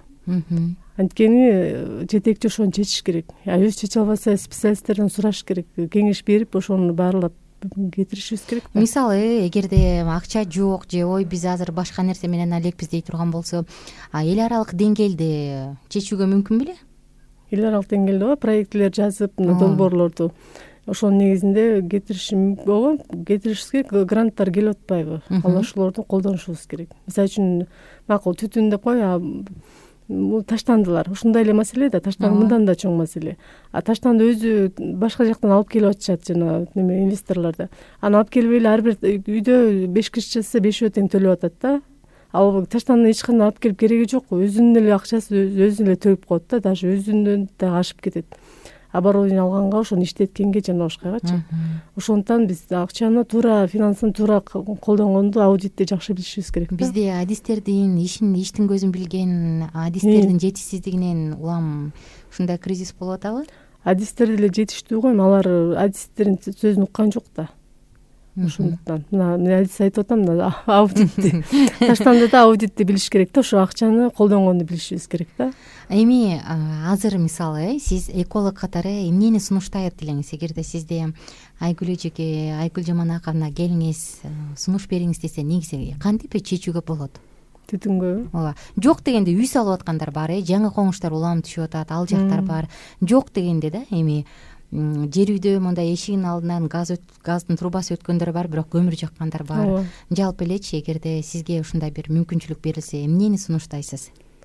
Анткени жетекчи ошону чечиш керек. Өзү чече албаса специалисттерден сураш керек, кеңеш берип ошону баарлап кетиришибиз керек. Мисалы, эгерде акча жок же ой биз азыр башка нерсе менен элекпиз дей турган болсо, эл аралык деңгээлде чечүүгө мүмкүн беле? Эл аралык деңгээлде проектлер жазып, долбоорлорду ошонун негизинде кетириш мүмкүн. Кетиришке гранттар келип атпайбы? Ал ошолорду колдонушубуз керек. Мисалы үчүн макул түтүн деп кой, таштандылар. Ушундай эле маселе да, таштанды мындан да чоң маселе. Таштанды өзү башка жактан алып келип атышат жана инвесторлор да. Аны алып келип эле ар бир үйдө 5 киши чыкса 5 тең төлөп атат да. Ал таштанды эч кандай алып келип кереги жок. Өзүнүн эле акчасы өзү эле төгүп коет да, даже өзүнөн да ашып кетет. Оборудование алганга, ошону иштеткенге жана башкагачы. Ошондуктан биз акчаны туура, финансыны туура колдонгонду аудитти жакшы билишибиз керек. Бизде адистердин иштин көзүн билген адистердин жетишсиздигинен улам ушундай кризис болуп атабы? Адистер деле жетиштүү го, алар адистердин сөзүн уккан жок да. Ошондуктан мына адис айтып атам, аудитти таштандыда аудитти билиш керек да, ошо акчаны колдонгонду билишибиз керек да. Эми азыр мисалы сиз эколог катары эмнени сунуштайт элеңиз? Эгерде сизде Айгүл эжеке, Айгүл Жаманаковна келиңиз, сунуш бериңиз десе, негизи кантип чечүүгө болот? Түтүнгө? Ооба. Жок дегенде үй салып аткандар бар, жаңы коңуштар улам түшүп атат, ал жактар бар. Жок дегенде да, эми жер үйдө мындай эшигинин алдынан газдын трубасы өткөндөр бар, бирок көмүр жаккандар бар. Жалпы элечи, эгерде сизге ушундай бир мүмкүнчүлүк берилсе, эмнени сунуштайсыз?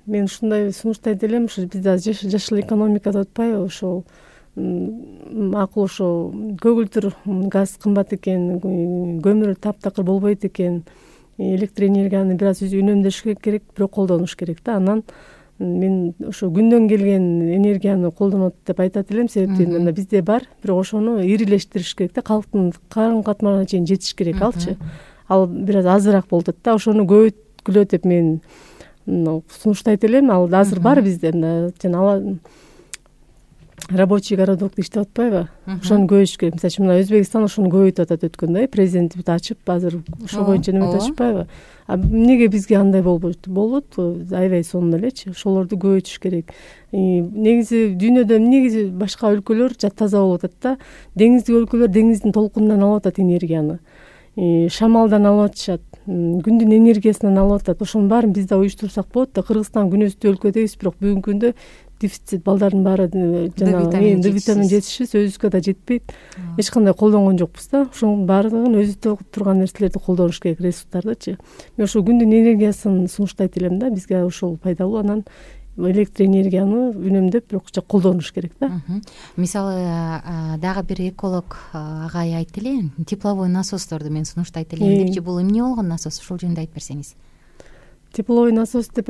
мен ушундай сунуштайт элем, ушу бизде жашыл экономика деп атпайбы, ошол макул ошо көгүлтүр газ кымбат экен, көмүр таптакыр болбойт экен, электр энергияны бир аз үнөмдөш керек, бирок колдонуш керек да. Анан мен ошо күндөн келген энергияны колдонот деп айтат элем, себеби мында бизде бар, бирок ошону ирилештириш керек да, калктын карым катмарына чейин жетиш керек алчы. Ал бир аз азыраак болуп атат да, ошону көбөйткүлө деп мен сунуштайт элем. Ал азыр бар бизде, жана рабочий городокто иштеп атпайбы, ошону көбөйтүш керек. Мисалы үчүн мына Өзбекстан ошону көбөйтүп атат өткөндө, президент бүт ачып, азыр ошол боюнча неметип атышпайбы. А эмнеге бизге андай болбойт? Болот аябай сонун элечи, ошолорду көбөйтүш керек. Негизи дүйнөдө негизи башка өлкөлөр таза болуп атат да, деңиздик өлкөлөр деңиздин толкунунан алып атат энергияны, шамалдан алып атышат, күндүн энергиясынан алып атат. Ошонун баарын биз да уюштурсак болот да. Кыргызстан күнөөстүү өлкө дейбиз, бирок бүгүнкү күндө дефицит, балдардын баары жанагы Д витамин жетишсиз, өзүбүзгө да жетпейт. Эч кандай колдонгон жокпуз да. Ошонун баардыгын өзүбүздө турган нерселерди колдонуш керек, ресурстардычы. Мен ошол күндүн энергиясын сунуштайт элем да, бизге ошол пайдалуу. Анан электр энергияны үнөмдөп бирок колдонуш керек да. Мисалы дагы бир эколог агай айтты эле, тепловой насосторду мен сунуштайт элем депчи. Бул эмне болгон насос? Ошол жөнүндө айтып берсеңиз. Тепловой насос деп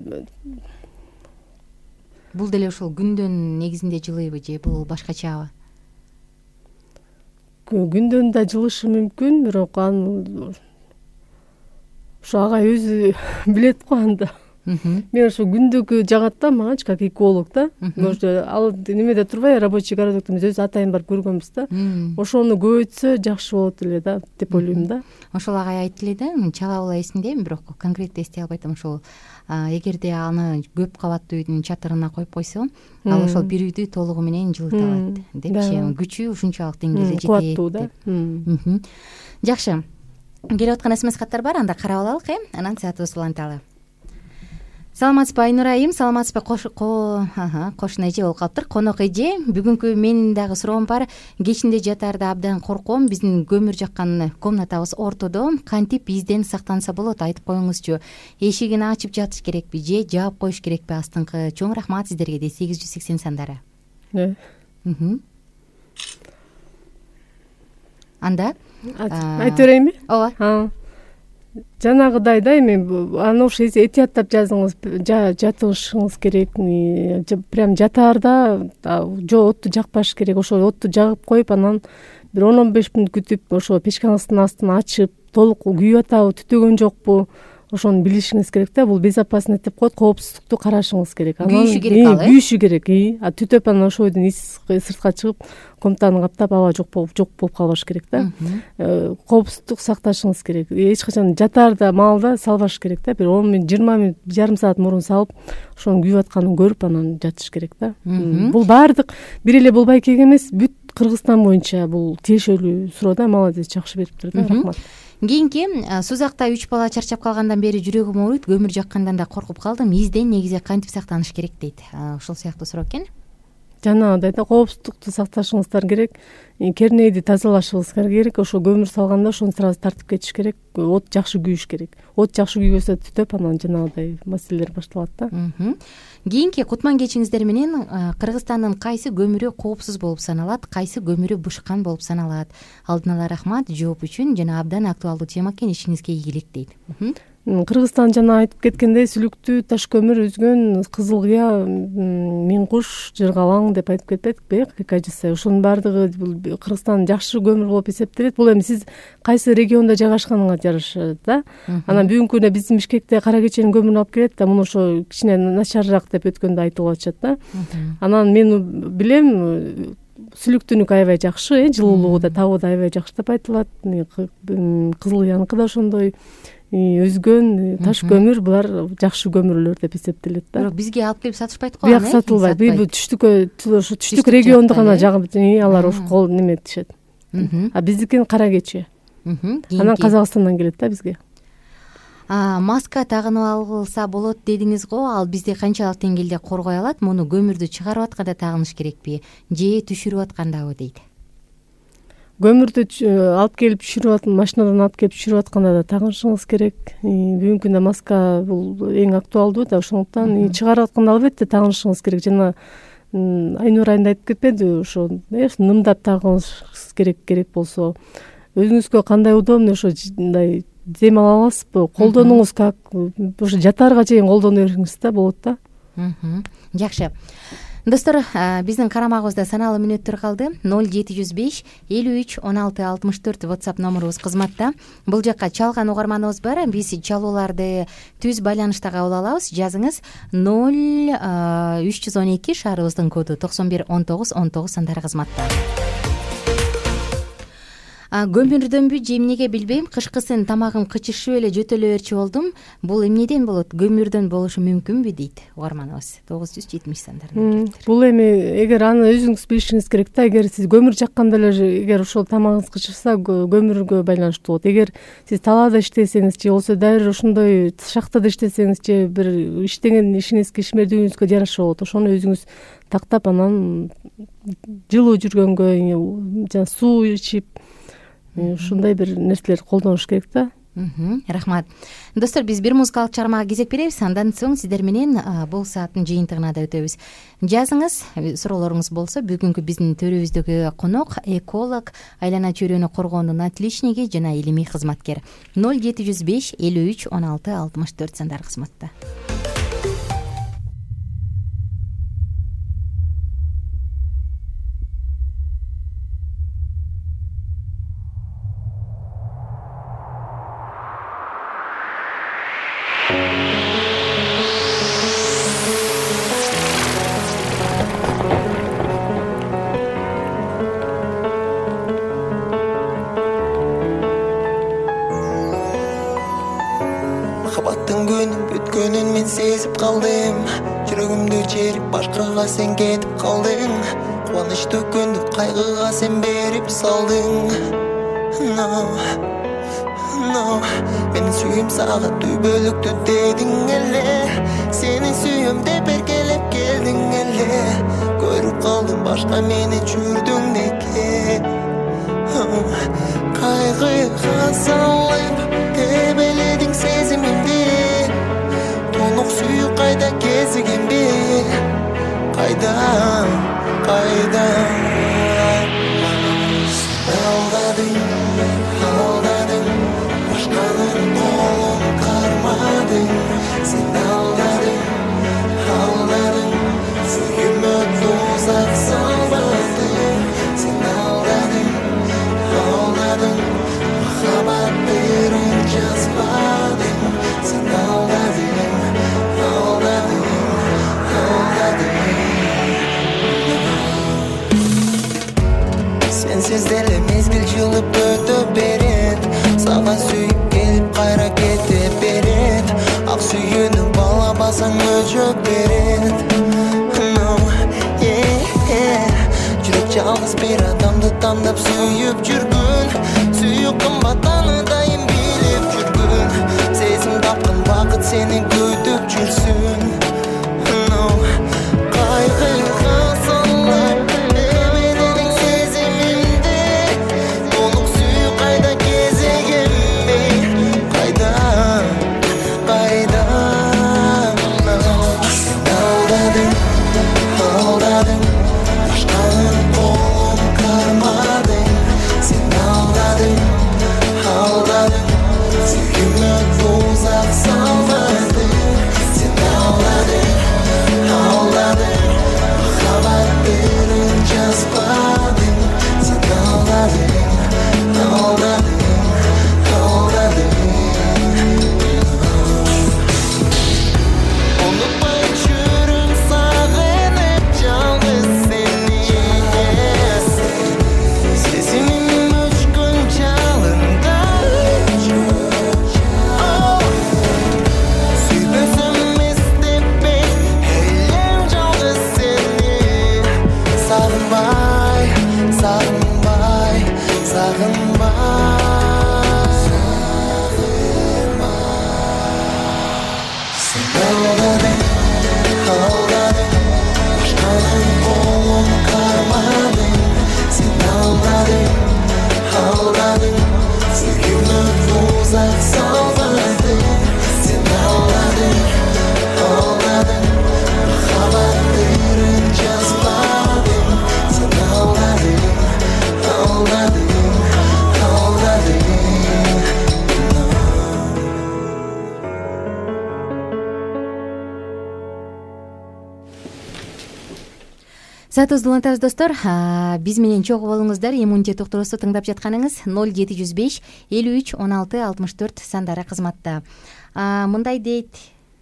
Бул деле ошол күндөн негизинде жылыйбы же бул башкачабы? Күндөн да жылышы мүмкүн, бирок аны ошо агай өзү билет го анда. Мен ошо күндүкү жагат да, магачы как эколог да. Ал немеде турбай, рабочий городокто биз өзү атайын барып көргөнбүз да. Ошону көбөйтсө жакшы болот эле да, деп ойлойм да. Ошол агай айтты эле да, чала була эсимдейм, бирок конкреттүү эстей албайтам. Ошол эгерде аны көп кабаттуу үйдүн чатырына коюп койсо, ал ошол бир үйдү толугу менен жылыта алат депчи. Күчү ушунчалык деңгээлде жетет. Кубаттуу да. Жакшы. Келип аткан смс каттар бар, анда карап алалык, анан саатыбызды уланталы. Саламатсызбы Айнур айым, саламатсызбы кошуна эже болуп калыптыр. Конок эже, бүгүнкү менин дагы суроом бар. Кечинде жатаарда абдан корком. Биздин көмүр жаккан комнатабыз ортодо. Кантип изден сактанса болот, айтып коюңузчу. Эшигин ачып жатыш керекпи же жаап коюш керекпи астыңкы? Чоң рахмат сиздерге де 880 сандары. Анда айтып берейинби? Ооба. Жанагыдай да, эми аны ошо этияттап жатышыңыз керек. Прям жатаарда жо отту жакпаш керек. Ошо отту жагып коюп, анан бир 10-15 мүнөт күтүп, ошо печкаңыздын астын ачып, толук күйүп атабы, түтөгөн жокпу, ошону билишиңиз керек да. Бул безопасность деп коет, коопсуздукту карашыңыз керек. Күйүшү керек ал, күйүшү керек. А түтөп анан ошол бойдон сыртка чыгып, комнатаны каптап, аба жок болуп калбаш керек да. Коопсуздук сакташыңыз керек. Эч качан жатаарда маалда салбаш керек да. Бир 10 мүнөт, 20 мүнөт, жарым саат мурун салып, ошонун күйүп атканын көрүп, анан жатыш керек да. Бул баардык бир эле Болбайкеге эмес, бүт Кыргызстан боюнча бул тиешелүү суроо да. Молодец, жакшы бериптир да. Рахмат. Кийинки, Сузакта 3 бала чарчап калгандан бери жүрөгүм ооруйт, көмүр жаккандан да коркуп калдым. Изден негизи кантип сактаныш керек дейт. Ошол сыяктуу суроо экен. Жанагыдай да, коопсуздукту сакташыңыздар керек. Кернейди тазалашыңыздар керек. Ошо көмүр салганда ошону сразу тартып кетиш керек. От жакшы күйүш керек. От жакшы күйбөсө түтөп, анан жанагыдай маселелер башталат да. Кийинки кутман кечиңиздер менен Кыргызстандын кайсы көмүрү коопсуз болуп саналат, кайсы көмүрү бышкан болуп саналат? Алдын ала рахмат жооп үчүн. Жана абдан актуалдуу тема экен, ишиңизге ийгилик дейт. Кыргызстан жана айтып кеткендей сүлүктүү таш көмүр үзгөн, кызыл кыя, миң куш, жыргалаң деп айтып кетпедикпи? Кажысы ошонун баардыгы Кыргызстан жакшы көмүр болуп эсептелет. Бул эми сиз кайсы региондо жайгашканыңа жараша да. Анан бүгүнкү күндө биздин Бишкекте кара кеченин көмүрүн алып келет да, муну ошо кичине начарыраак деп өткөндө айтылып атышат да. Анан мен билем, сүлүктүүнүкү аябай жакшы, жылуулугу да, табы да аябай жакшы деп айтылат. Кызыл кыяныкы да ошондой. Өзгөн таш көмүр, булар жакшы көмүрлөр деп эсептелет да. Бирок бизге алып келип сатышпайт го. Бияк сатылбайт. Бул түштүк региондо гана жагып, алар ошол неметишет. А биздикин кара кече. Анан Казакстандан келет да бизге. Маска тагынып алса болот дедиңиз го, ал бизди канчалык деңгээлде коргой алат? Муну көмүрдү чыгарып атканда тагыныш керекпи же түшүрүп аткандабы дейт. көмүрдү алып келип түшүрүп машинадан алып келип түшүрүп атканда да тагынышыңыз керек. Бүгүнкү күндө маска бул эң актуалдуу да, ошондуктан чыгарып атканда албетте тагынышыңыз керек. Жана Айнура айында айтып кетпедиби, ошо нымдап тагышыңыз керек болсо. Өзүңүзгө кандай удобный, ошо мындай дем ала аласызбы, колдонуңуз как, ошо жатаарга чейин колдоно бериңиз да, болот да. Жакшы. Достор, биздин карамагыбызда саналуу мүнөттөр калды. 0705 53 16 64 WhatsApp номерубуз кызматта. Бул жакка чалган угарманыбыз бар. Биз чалууларды түз байланышта кабыл алабыз. Жазыңыз 0312 шаарыбыздын коду 91 19 19 сандары кызматта. Көмүрдөнбү же эмнеге билбейм, кышкысын тамагым кычышып эле жөтөлө берчү болдум. Бул эмнеден болот? Көмүрдөн болушу мүмкүнбү дейт угарманыбыз. 970 сандарында. Бул эми эгер аны өзүңүз билишиңиз керек да. Эгер сиз көмүр жакканда эле эгер ошол тамагыңыз кычышса, көмүргө байланыштуу болот. Эгер сиз талаада иштесеңиз же болбосо дайыр ошондой шахтада иштесеңиз же бир иштеген ишиңизге ишмердүүлүгүңүзгө жараша болот. Ошону өзүңүз тактап, анан жылуу жүргөнгө жана суу ичип ушундай бир нерселерди колдонуш керек да. Рахмат. Достор, биз бир музыкалык чыгармага кезек беребиз. Андан соң сиздер менен бул сааттын жыйынтыгына да өтөбүз. Жазыңыз, суроолоруңуз болсо. Бүгүнкү биздин төрүбүздөгү конок эколог, айлана чөйрөнү коргоонун отличниги жана илимий кызматкер. 0705 53 16 64 сандары кызматта. Өткөнүн мен сезип калдым, жүрөгүмдү жерип башкага сен кетип калдың. Кубаныч төккөндү кайгыга сен берип салдың. No, менин сүйүм сага түбөлүктү дедиң эле. Сени сүйөм деп эркелеп келдиң эле. Көрүп калдым башка мени жүрдүң деке. Кайгыга салып тебеледиң сезимимди. Тонук сүйүү кайда кезигенби? Кайда алдадың, башканын колун кармадың. Сен алдадың, сүйүүмө тозак салбадың. Сен алдадың, махаббат берүүн жазбадың. Сен алдадың. Сенсиз деле мезгил жылып өтө берет. Сага сүйүп келип кайра кете берет. Ак сүйүүнү балабасаң өчөп берет. Жүрөк жалгыз бир адамды тандап сүйүп жүргүн. Сүйүү кымбат, аны дайым билип жүргүн. Сезим тапкан бакыт сени күтүп жүрсүн. Кайгыга салып тебеледиң сезимимди. Тонук сүйүү кайда кезегенби? Кайда Сен алдадың, башканын колун кармадың. Сен құлақ салмадың, сен алдадың, алдадың, махаббатты үрін жазбадың, сен алдадың, алдадың, алдадың. Саатыбызды улантабыз достор. Биз менен чогуу болуңуздар. Иммунитет доктурусу тыңдап жатканыңыз 0705 53 16 64 сандары кызматта. Мындай дейт.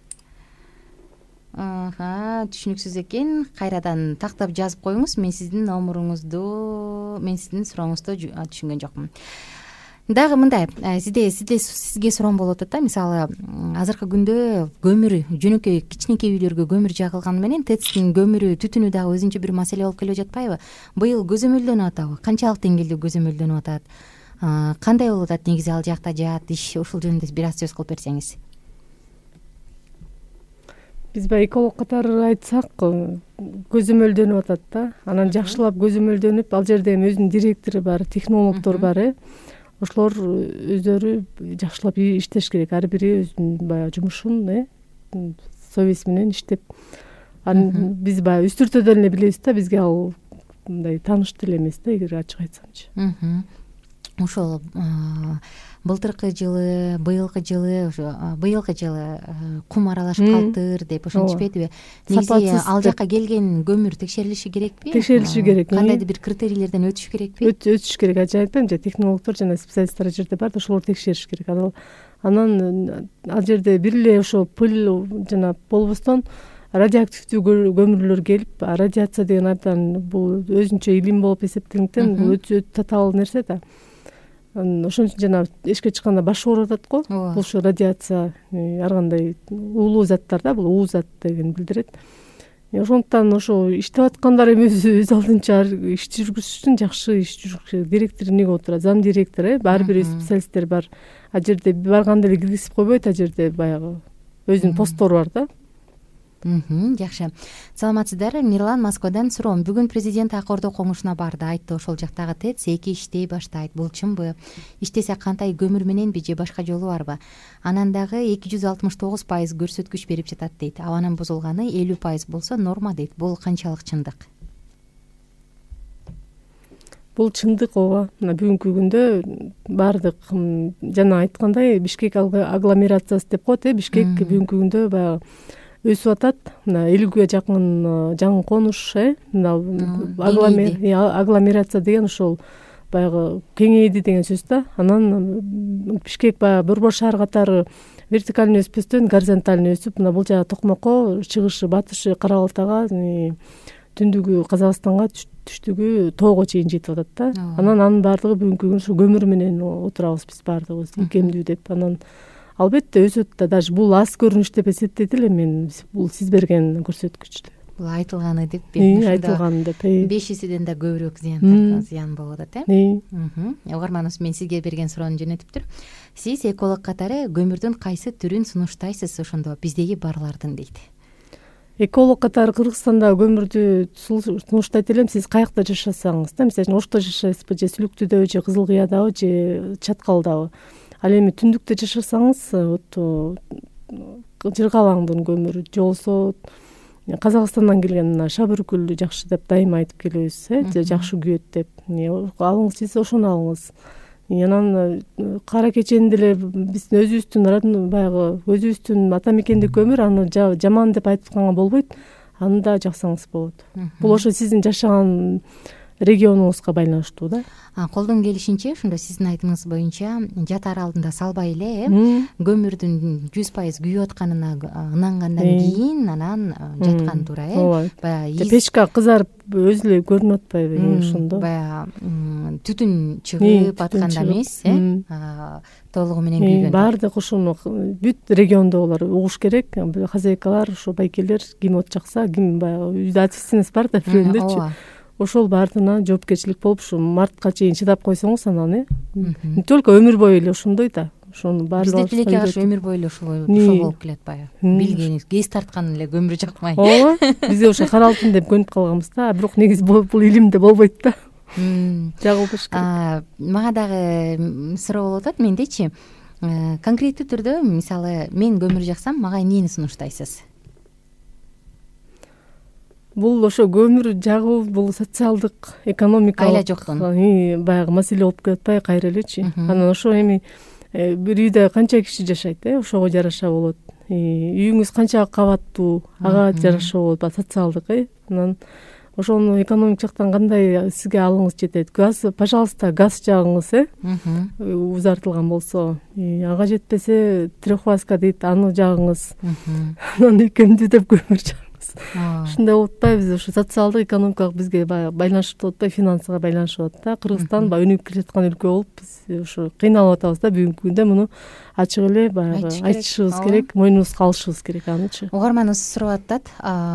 Түшүнүксүз экен. Кайрадан тактап жазып коюңуз. Мен сиздин сурооңузду түшүнгөн жокмун. Дагы мындай, сизге суроом болуп атат да. Мисалы, азыркы күндө көмүр, жөнөкөй кичинекей үйлөргө көмүр жагылганы менен ТЭЦтин көмүрү түтүнү дагы өзүнчө бир маселе болуп келе жатпайбы? Быйыл көзөмөлдөнүп атабы? Канчалык деңгээлде көзөмөлдөнүп атат? Кандай болуп атат негизи ал жакта жаат иш? Ушул жөнүндө бир аз сөз кылып берсеңиз. Биз баягы эколог катары айтсак, көзөмөлдөнүп атат да. Анан жакшылап көзөмөлдөнүп, ал жерде эми өзүнүн директору бар, технологдор бар. Ошолор өздөрү жакшылап иштеш керек. Ар бири өзүнүн баягы жумушун совесть менен иштеп. Анан биз баягы үстүртөдөн эле билебиз да, бизге ал мындай тааныш деле эмес да, эгер ачык айтсамчы. Ошол былтыркы жылы, быйылкы жылы кум аралашып калыптыр деп ошентишпедиби? Негизи ал жака келген көмүр текшерилиши керекпи? Текшерилиши керек. Кандайдыр бир критерийлерден өтүш керекпи? Өтүш керек. Ажа айтпайм, технологдор жана специалисттер ал жерде бар да, ошолор текшериш керек. Анан ал жерде бир эле ошо пыл жана болбостон радиоактивдүү көмүрлөр келип, радиация деген абдан бул өзүнчө илим болуп эсептелгенден бул өтө татаал нерсе да. Ошон үчүн жана эшикке чыкканда баш ооруп атат го. Бул ушу радиация ар кандай уулуу заттар да, бул уу зат деген билдирет. Ошондуктан ошо иштеп аткандар эми өз алдынча иш жүргүзүш үчүн жакшы иш жүргүзүш. Директор эмнеге отурат? Зам директор, баары бир специалисттер бар. А жерде барганда эле киргизип койбойт, а жерде баягы өзүнүн посттору бар да. Жакшы. Саламатсыздар. Мирлан Москвадан суроом. Бүгүн президент Акордо коңушуна барды. Айтты, ошол жактагы ТЭЦ 2 иштей баштайт. Бул чынбы? Иштесе кандай, көмүр мененби же башка жолу барбы? Анан дагы 269% көрсөткүч берип жатат дейт. Абанын бузулганы 50% болсо норма дейт. Бул канчалык чындык? Бул чындык ооба. Мына бүгүнкү күндө баардык жана айткандай Бишкек агломерациясы деп коет. Бишкек бүгүнкү күндө баягы өсүп атат. Мына 50ге жакын жаңы конуш, агломерация деген ошол баягы кеңейди деген сөз да. Анан Бишкек баягы Борбор шаар катары вертикальный өспөстөн горизонтальный өсүп, мына бул жагы Токмокко, чыгышы, батышы Кара Балтага, түндүгү Казакстанга, түштүгү Тоого чейин жетип атат да. Анан анын баардыгы бүгүнкү күндө ушу көмүр менен отурабыз биз баардыгыбыз икемдүү деп. Анан албетте өсөт да, даже бул аз көрүнүш деп эсептейт элем мен, бул сиз берген көрсөткүчтү. Бул айтылганы деп, айтылганы деп. 500-ден да көбүрөөк зыян болуп атат, Угарманыбыз мен сизге берген суроону жөнөтүптүр. Сиз эколог катары көмүрдүн кайсы түрүн сунуштайсыз ошондо биздеги барлардын дейт. Эколог катары Кыргызстанда көмүрдү сунуштайт элем, сиз каякта жашасаңыз да, мисалы Ошто жашайсызбы, же Сүлүктүдө, же Кызыл Кыядабы, же Чаткалдабы. Ал эми түндүктө жашасаңыз, Жыргалаңдын көмүрү, же болбосо Казакстандан келген Шабыркүлдү жакшы деп дайыма айтып келебиз, жакшы күйөт деп. Алыңыз, сиз ошону алыңыз. Анан кара кеченди эле биздин өзүбүздүн баягы өзүбүздүн ата мекендик көмүр, аны жаман деп айтканга болбойт. Аны да жаксаңыз болот. Бул ошо сиздин жашаган регионуңузга байланыштуу да. Колдон келишинче, ошондо сиздин айтымыңыз боюнча жатар алдында салбай эле, көмүрдүн 100% күйүп атканына ынангандан кийин анан жаткан туура, баягы печка кызарып өзү эле көрүнүп атпайбы ошондо. Баягы түтүн чыгып атканда эмес, толугу менен күйгөн. Баардык ошону бүт региондогулар угуш керек. Хозяйкалар, ошо байкелер ким от жакса, ким баягы ответственность бар да бирөөндөрчү. Ошол баардыгына жоопкерчилик болуп, ушу мартка чейин чыдап койсоңуз анан не только өмүр бою эле ошондой да. Ошону баардыгы бизде тилекке каршы өмүр бою эле ошол болуп келет баягы. Билгениз, кез тарткан эле көмүр жакмай. Ооба, бизде ошо кара алтын деп көнүп калганбыз да, бирок негизи бул илимде болбойт да. Жагылбаш керек. Мага дагы суроо болуп атат мендечи. конкреттүү түрдө мисалы мен көмүр жаксам мага эмнени сунуштайсыз? Бул ошо көмүр жагуу бул социалдык, экономикалык Айла жоктон баягы маселе болуп келип атпайбы кайра элечи. Анан ошо эми бир үйдө канча киши жашайт, ошого жараша болот. Үйүңүз канча кабаттуу, ага жараша болот, социалдык. Анан ошону экономик жактан кандай сизге алыңыз жетет? Газ, пожалуйста, газ жагыңыз, узартылган болсо. Ага жетпесе, трехвазка дейт, аны жагыңыз. Анан икемдүү деп көмүр жагыңыз. Ушундай болуп атпайбы? Ошо социалдык, экономикалык бизге баягы байланышып атпайбы, финансыга байланышып атат да. Кыргызстан баягы өнүгүп келе жаткан өлкө болуп, биз ошо кыйналып атабыз да. Бүгүнкү күндө муну ачык эле баягы айтышыбыз керек, мойнубузга алышыбыз керек анычы. Угарманыбыз сурап атат.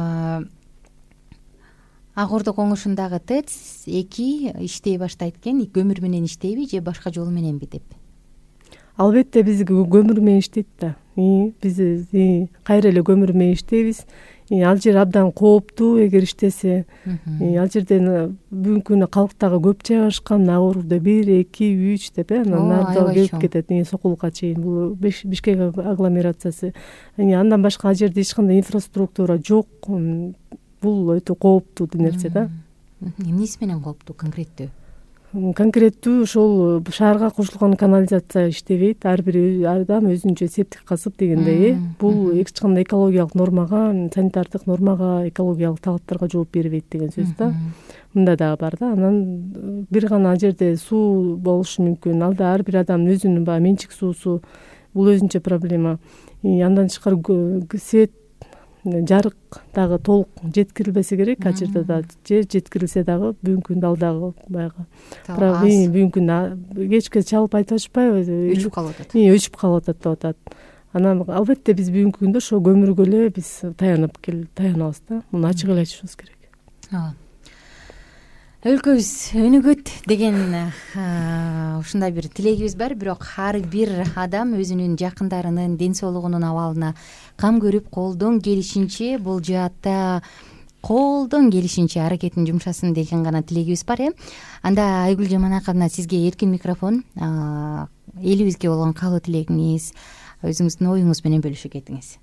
Ак Ордо коңушундагы ТЭЦ 2 иштей баштайт экен. Көмүр менен иштейби же башка жол мененби деп. Албетте биз көмүр менен иштейт да. Биз кайра эле көмүр менен иштейбиз. Ал жер абдан кооптуу эгер иштесе. Ал жерден бүгүнкү күндө калк дагы көп жайгашкан. Ак Ордо 1, 2, 3 деп анан нарды келип кетет. Сокулукка чейин бул Бишкек агломерациясы. Андан башка ал жерде эч кандай инфраструктура жок. Бул өтө кооптуу нерсе да. Эмнеси менен кооптуу конкреттүү? Конкреттүү ошол шаарга кошулган канализация иштебейт. Ар бир адам өзүнчө септик касып дегендей. Бул эч кандай экологиялык нормага, санитардык нормага, экологиялык талаптарга жооп бербейт деген сөз да. Мында дагы бар да. Анан бир гана ал жерде суу болушу мүмкүн. Алда ар бир адам өзүнүн баягы менчик суусу, бул өзүнчө проблема. Андан тышкары свет, жарык дагы толук жеткирилбесе керек. Ал жерде да же жеткирилсе дагы бүгүнкү күндө ал дагы баягы бүгүнкү күндө кечке чалып айтып атышпайбы? Өчүп калып атат. Өчүп калып атат деп атат. Анан албетте биз бүгүнкү күндө ошо көмүргө эле биз таянабыз да. Муну ачык эле айтышыбыз керек. Өлкөбүз өнүгөт деген ушундай бир тилегибиз бар. Бирок ар бир адам өзүнүн жакындарынын ден соолугунун абалына кам көрүп колдон келишинче бул жаатта аракетин жумшасын деген гана тилегибиз бар. Анда Айгүл Жаманаковна, сизге эркин микрофон. Элибизге болгон каалоо тилегиңиз, өзүңүздүн оюңуз менен бөлүшүп кетиңиз.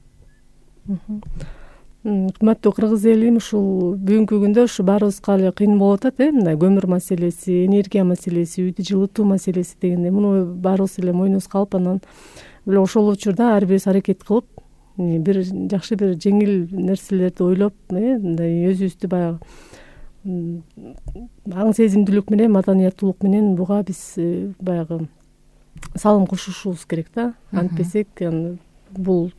Урматтуу кыргыз элим, ушул бүгүнкү күндө ушу баарыбызга эле кыйын болуп атат, мындай көмүр маселеси, энергия маселеси, үйдү жылытуу маселеси дегендей. Муну баарыбыз эле мойнубузга алып, анан ошол учурда ар бирибиз аракет кылып, бир жакшы бир жеңил нерселерди ойлоп, мындай өзүбүздү баягы аң сезимдүүлүк менен, маданияттуулук менен буга биз баягы салым кошушубуз керек да. Антпесек бул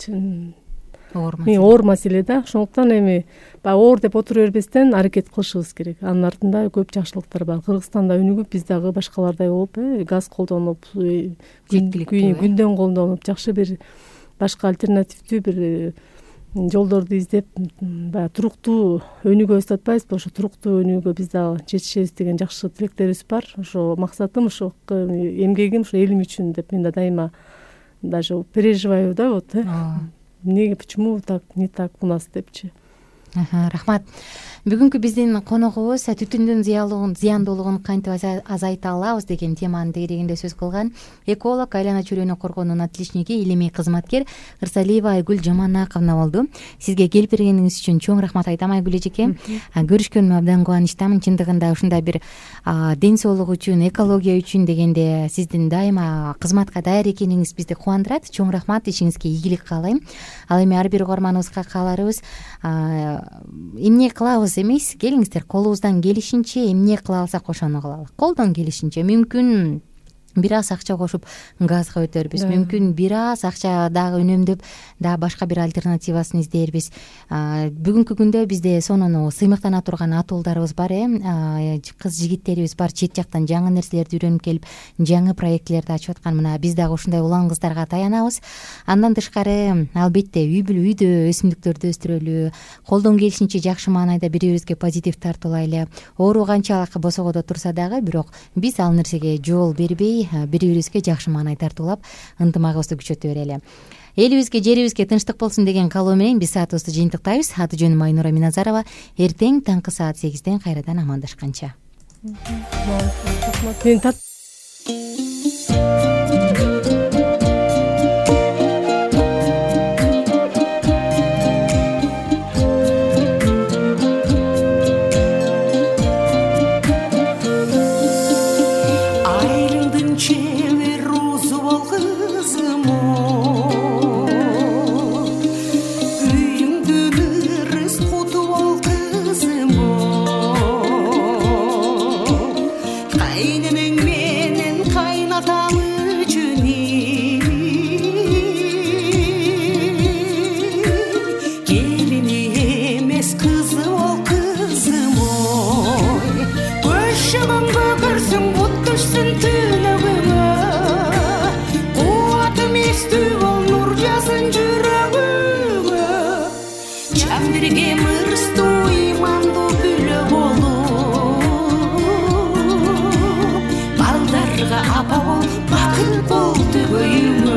оор маселе да. Ошондуктан эми баягы оор деп отура бербестен аракет кылышыбыз керек. Анын артында көп жакшылыктар бар. Кыргызстанда өнүгүп, биз дагы башкалардай болуп, газ колдонуп, күндөн колдонуп, жакшы бир башка альтернативдүү бир жолдорду издеп, баягы туруктуу өнүгөбүз деп атпайбызбы? Ошо туруктуу өнүгүүгө биз дагы жетишебиз деген жакшы тилектерибиз бар. Ошо максатым, ошо эмгегим ошо элим үчүн деп мен да дайыма даже переживаю да, вот. Неге, почему так, не так у нас депчи. Рахмат. Бүгүнкү биздин коногубуз түтүндүн зыяндуулугун кантип азайта алабыз деген теманы тегерегинде сөз кылган эколог, айлана чөйрөнү коргоонун атличниги, илимий кызматкер Ырсалиева Айгүл Жаманаковна болду. Сизге келип бергениңиз үчүн чоң рахмат айтам, Айгүл эжеке. Көрүшкөнүмө абдан кубанычтамын. Чындыгында ушундай бир ден соолук үчүн, экология үчүн дегенде сиздин дайыма кызматка даяр экениңиз бизди кубандырат. Чоң рахмат, ишиңизге ийгилик каалайм. Ал эми ар бир угарманыбызга кааларыбыз, эмне кылабыз эмес, келиңиздер, колубуздан келишинче эмне кыла алсак ошону кылалы. Колдон келишинче мүмкүн бир аз акча кошуп газга өтөрбүз, мүмкүн бир аз акча дагы үнөмдөп дагы башка бир альтернативасын издербиз. Бүгүнкү күндө бизде сонун сыймыктана турган атуулдарыбыз бар, кыз жигиттерибиз бар, чет жактан жаңы нерселерди үйрөнүп келип, жаңы проектилерди ачып аткан. Мына биз дагы ушундай улан кыздарга таянабыз. Андан тышкары, албетте, үйдө өсүмдүктөрдү өстүрөлү, колдон келишинче жакшы маанайда бири бирибизге позитив тартуулайлы. Оору канчалык босогодо турса дагы, бирок биз ал нерсеге жол бербей, бири бирибизге жакшы маанай тартуулап, ынтымагыбызды күчөтө берели. Элибизге, жерибизге тынчтык болсун деген каалоо менен биз саатыбызды жыйынтыктайбыз. Аты жөнүм Айнура Миназарова. Эртең таңкы саат 8ден кайрадан амандашканча. Жандырге мырстуу ыймандуу бүлө болуп, балдарга апа бол, бакыт бол түгөйүңө.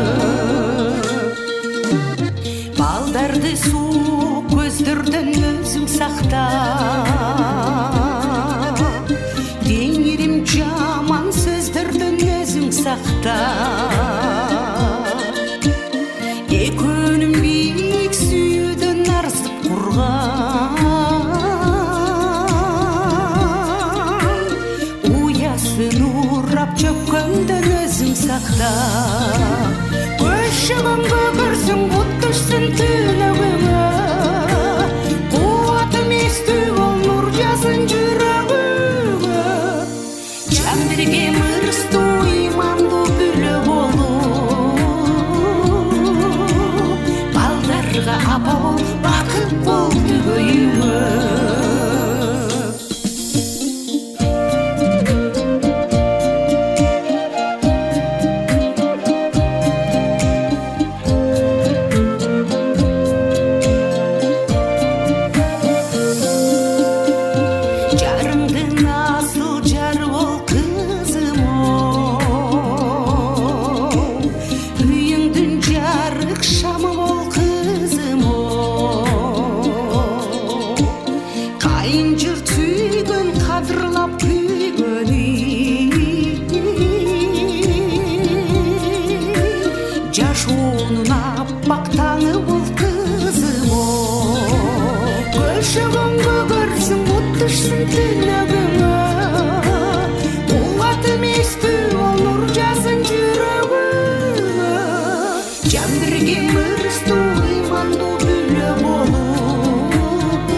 Балдарды суу көздөрдөн өзүң сакта, теңирим жаман сөздөрдөн өзүң сакта. Экөөнүм бийик сүйүүдөн арзып курган, уясын урап чөккөндөн өзүң сакта. Көшөгөнгө көрсөң бут түшсүн түнөгүңө, кубатым эстүү бол, нур жазын жүрөгүңө. Жандырге мырстуу ыймандуу бүлө болуп, балдарга апа бол, бакыт бол түгөйүңө. Жашоонун аппак таңы бол кызым о. Көшөгөнгө көрсүң бут түшсүн түнөгүңө, кубатым эстүү бол, нур жазын жүрөгүңө. Жандырге мырстуу ыймандуу бүлө болуп,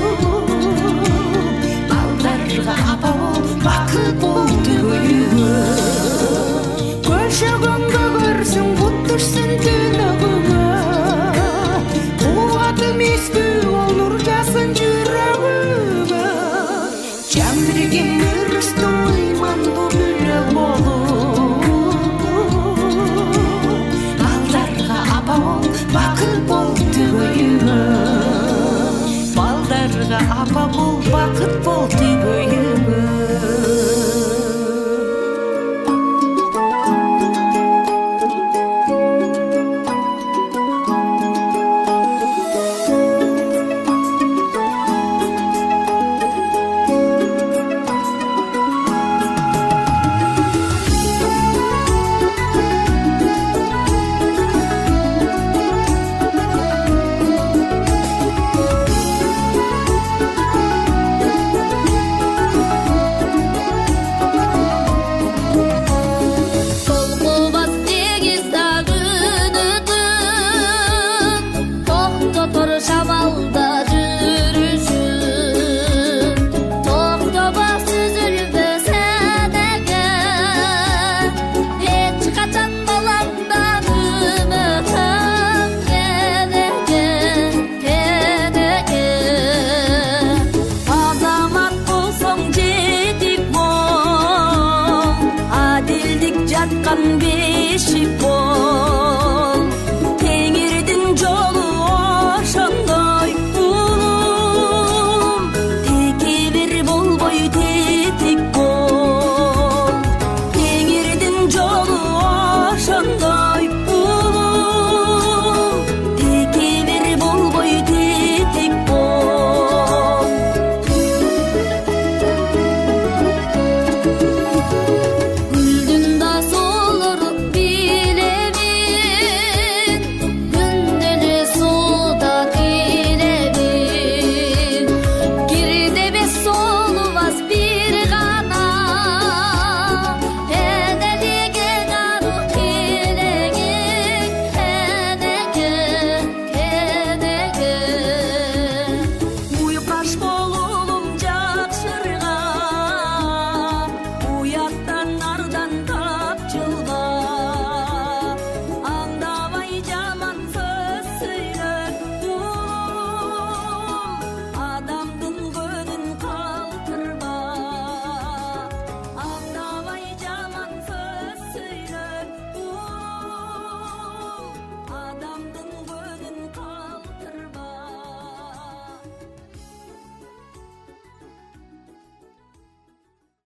балдарга апа бол, бакыт бол түгөйүңө. Көшөгөнгө көрсүң бут түшсүн түнөгүңө, кубатым эстүү бол, нур жазын жүрөгүңө. Жандырге мырстуу ыймандуу бүлө болуп, балдарга апа бол, бакыт бол түгөйүңө. Балдарга апа бол, бакыт бол түгөйүңө.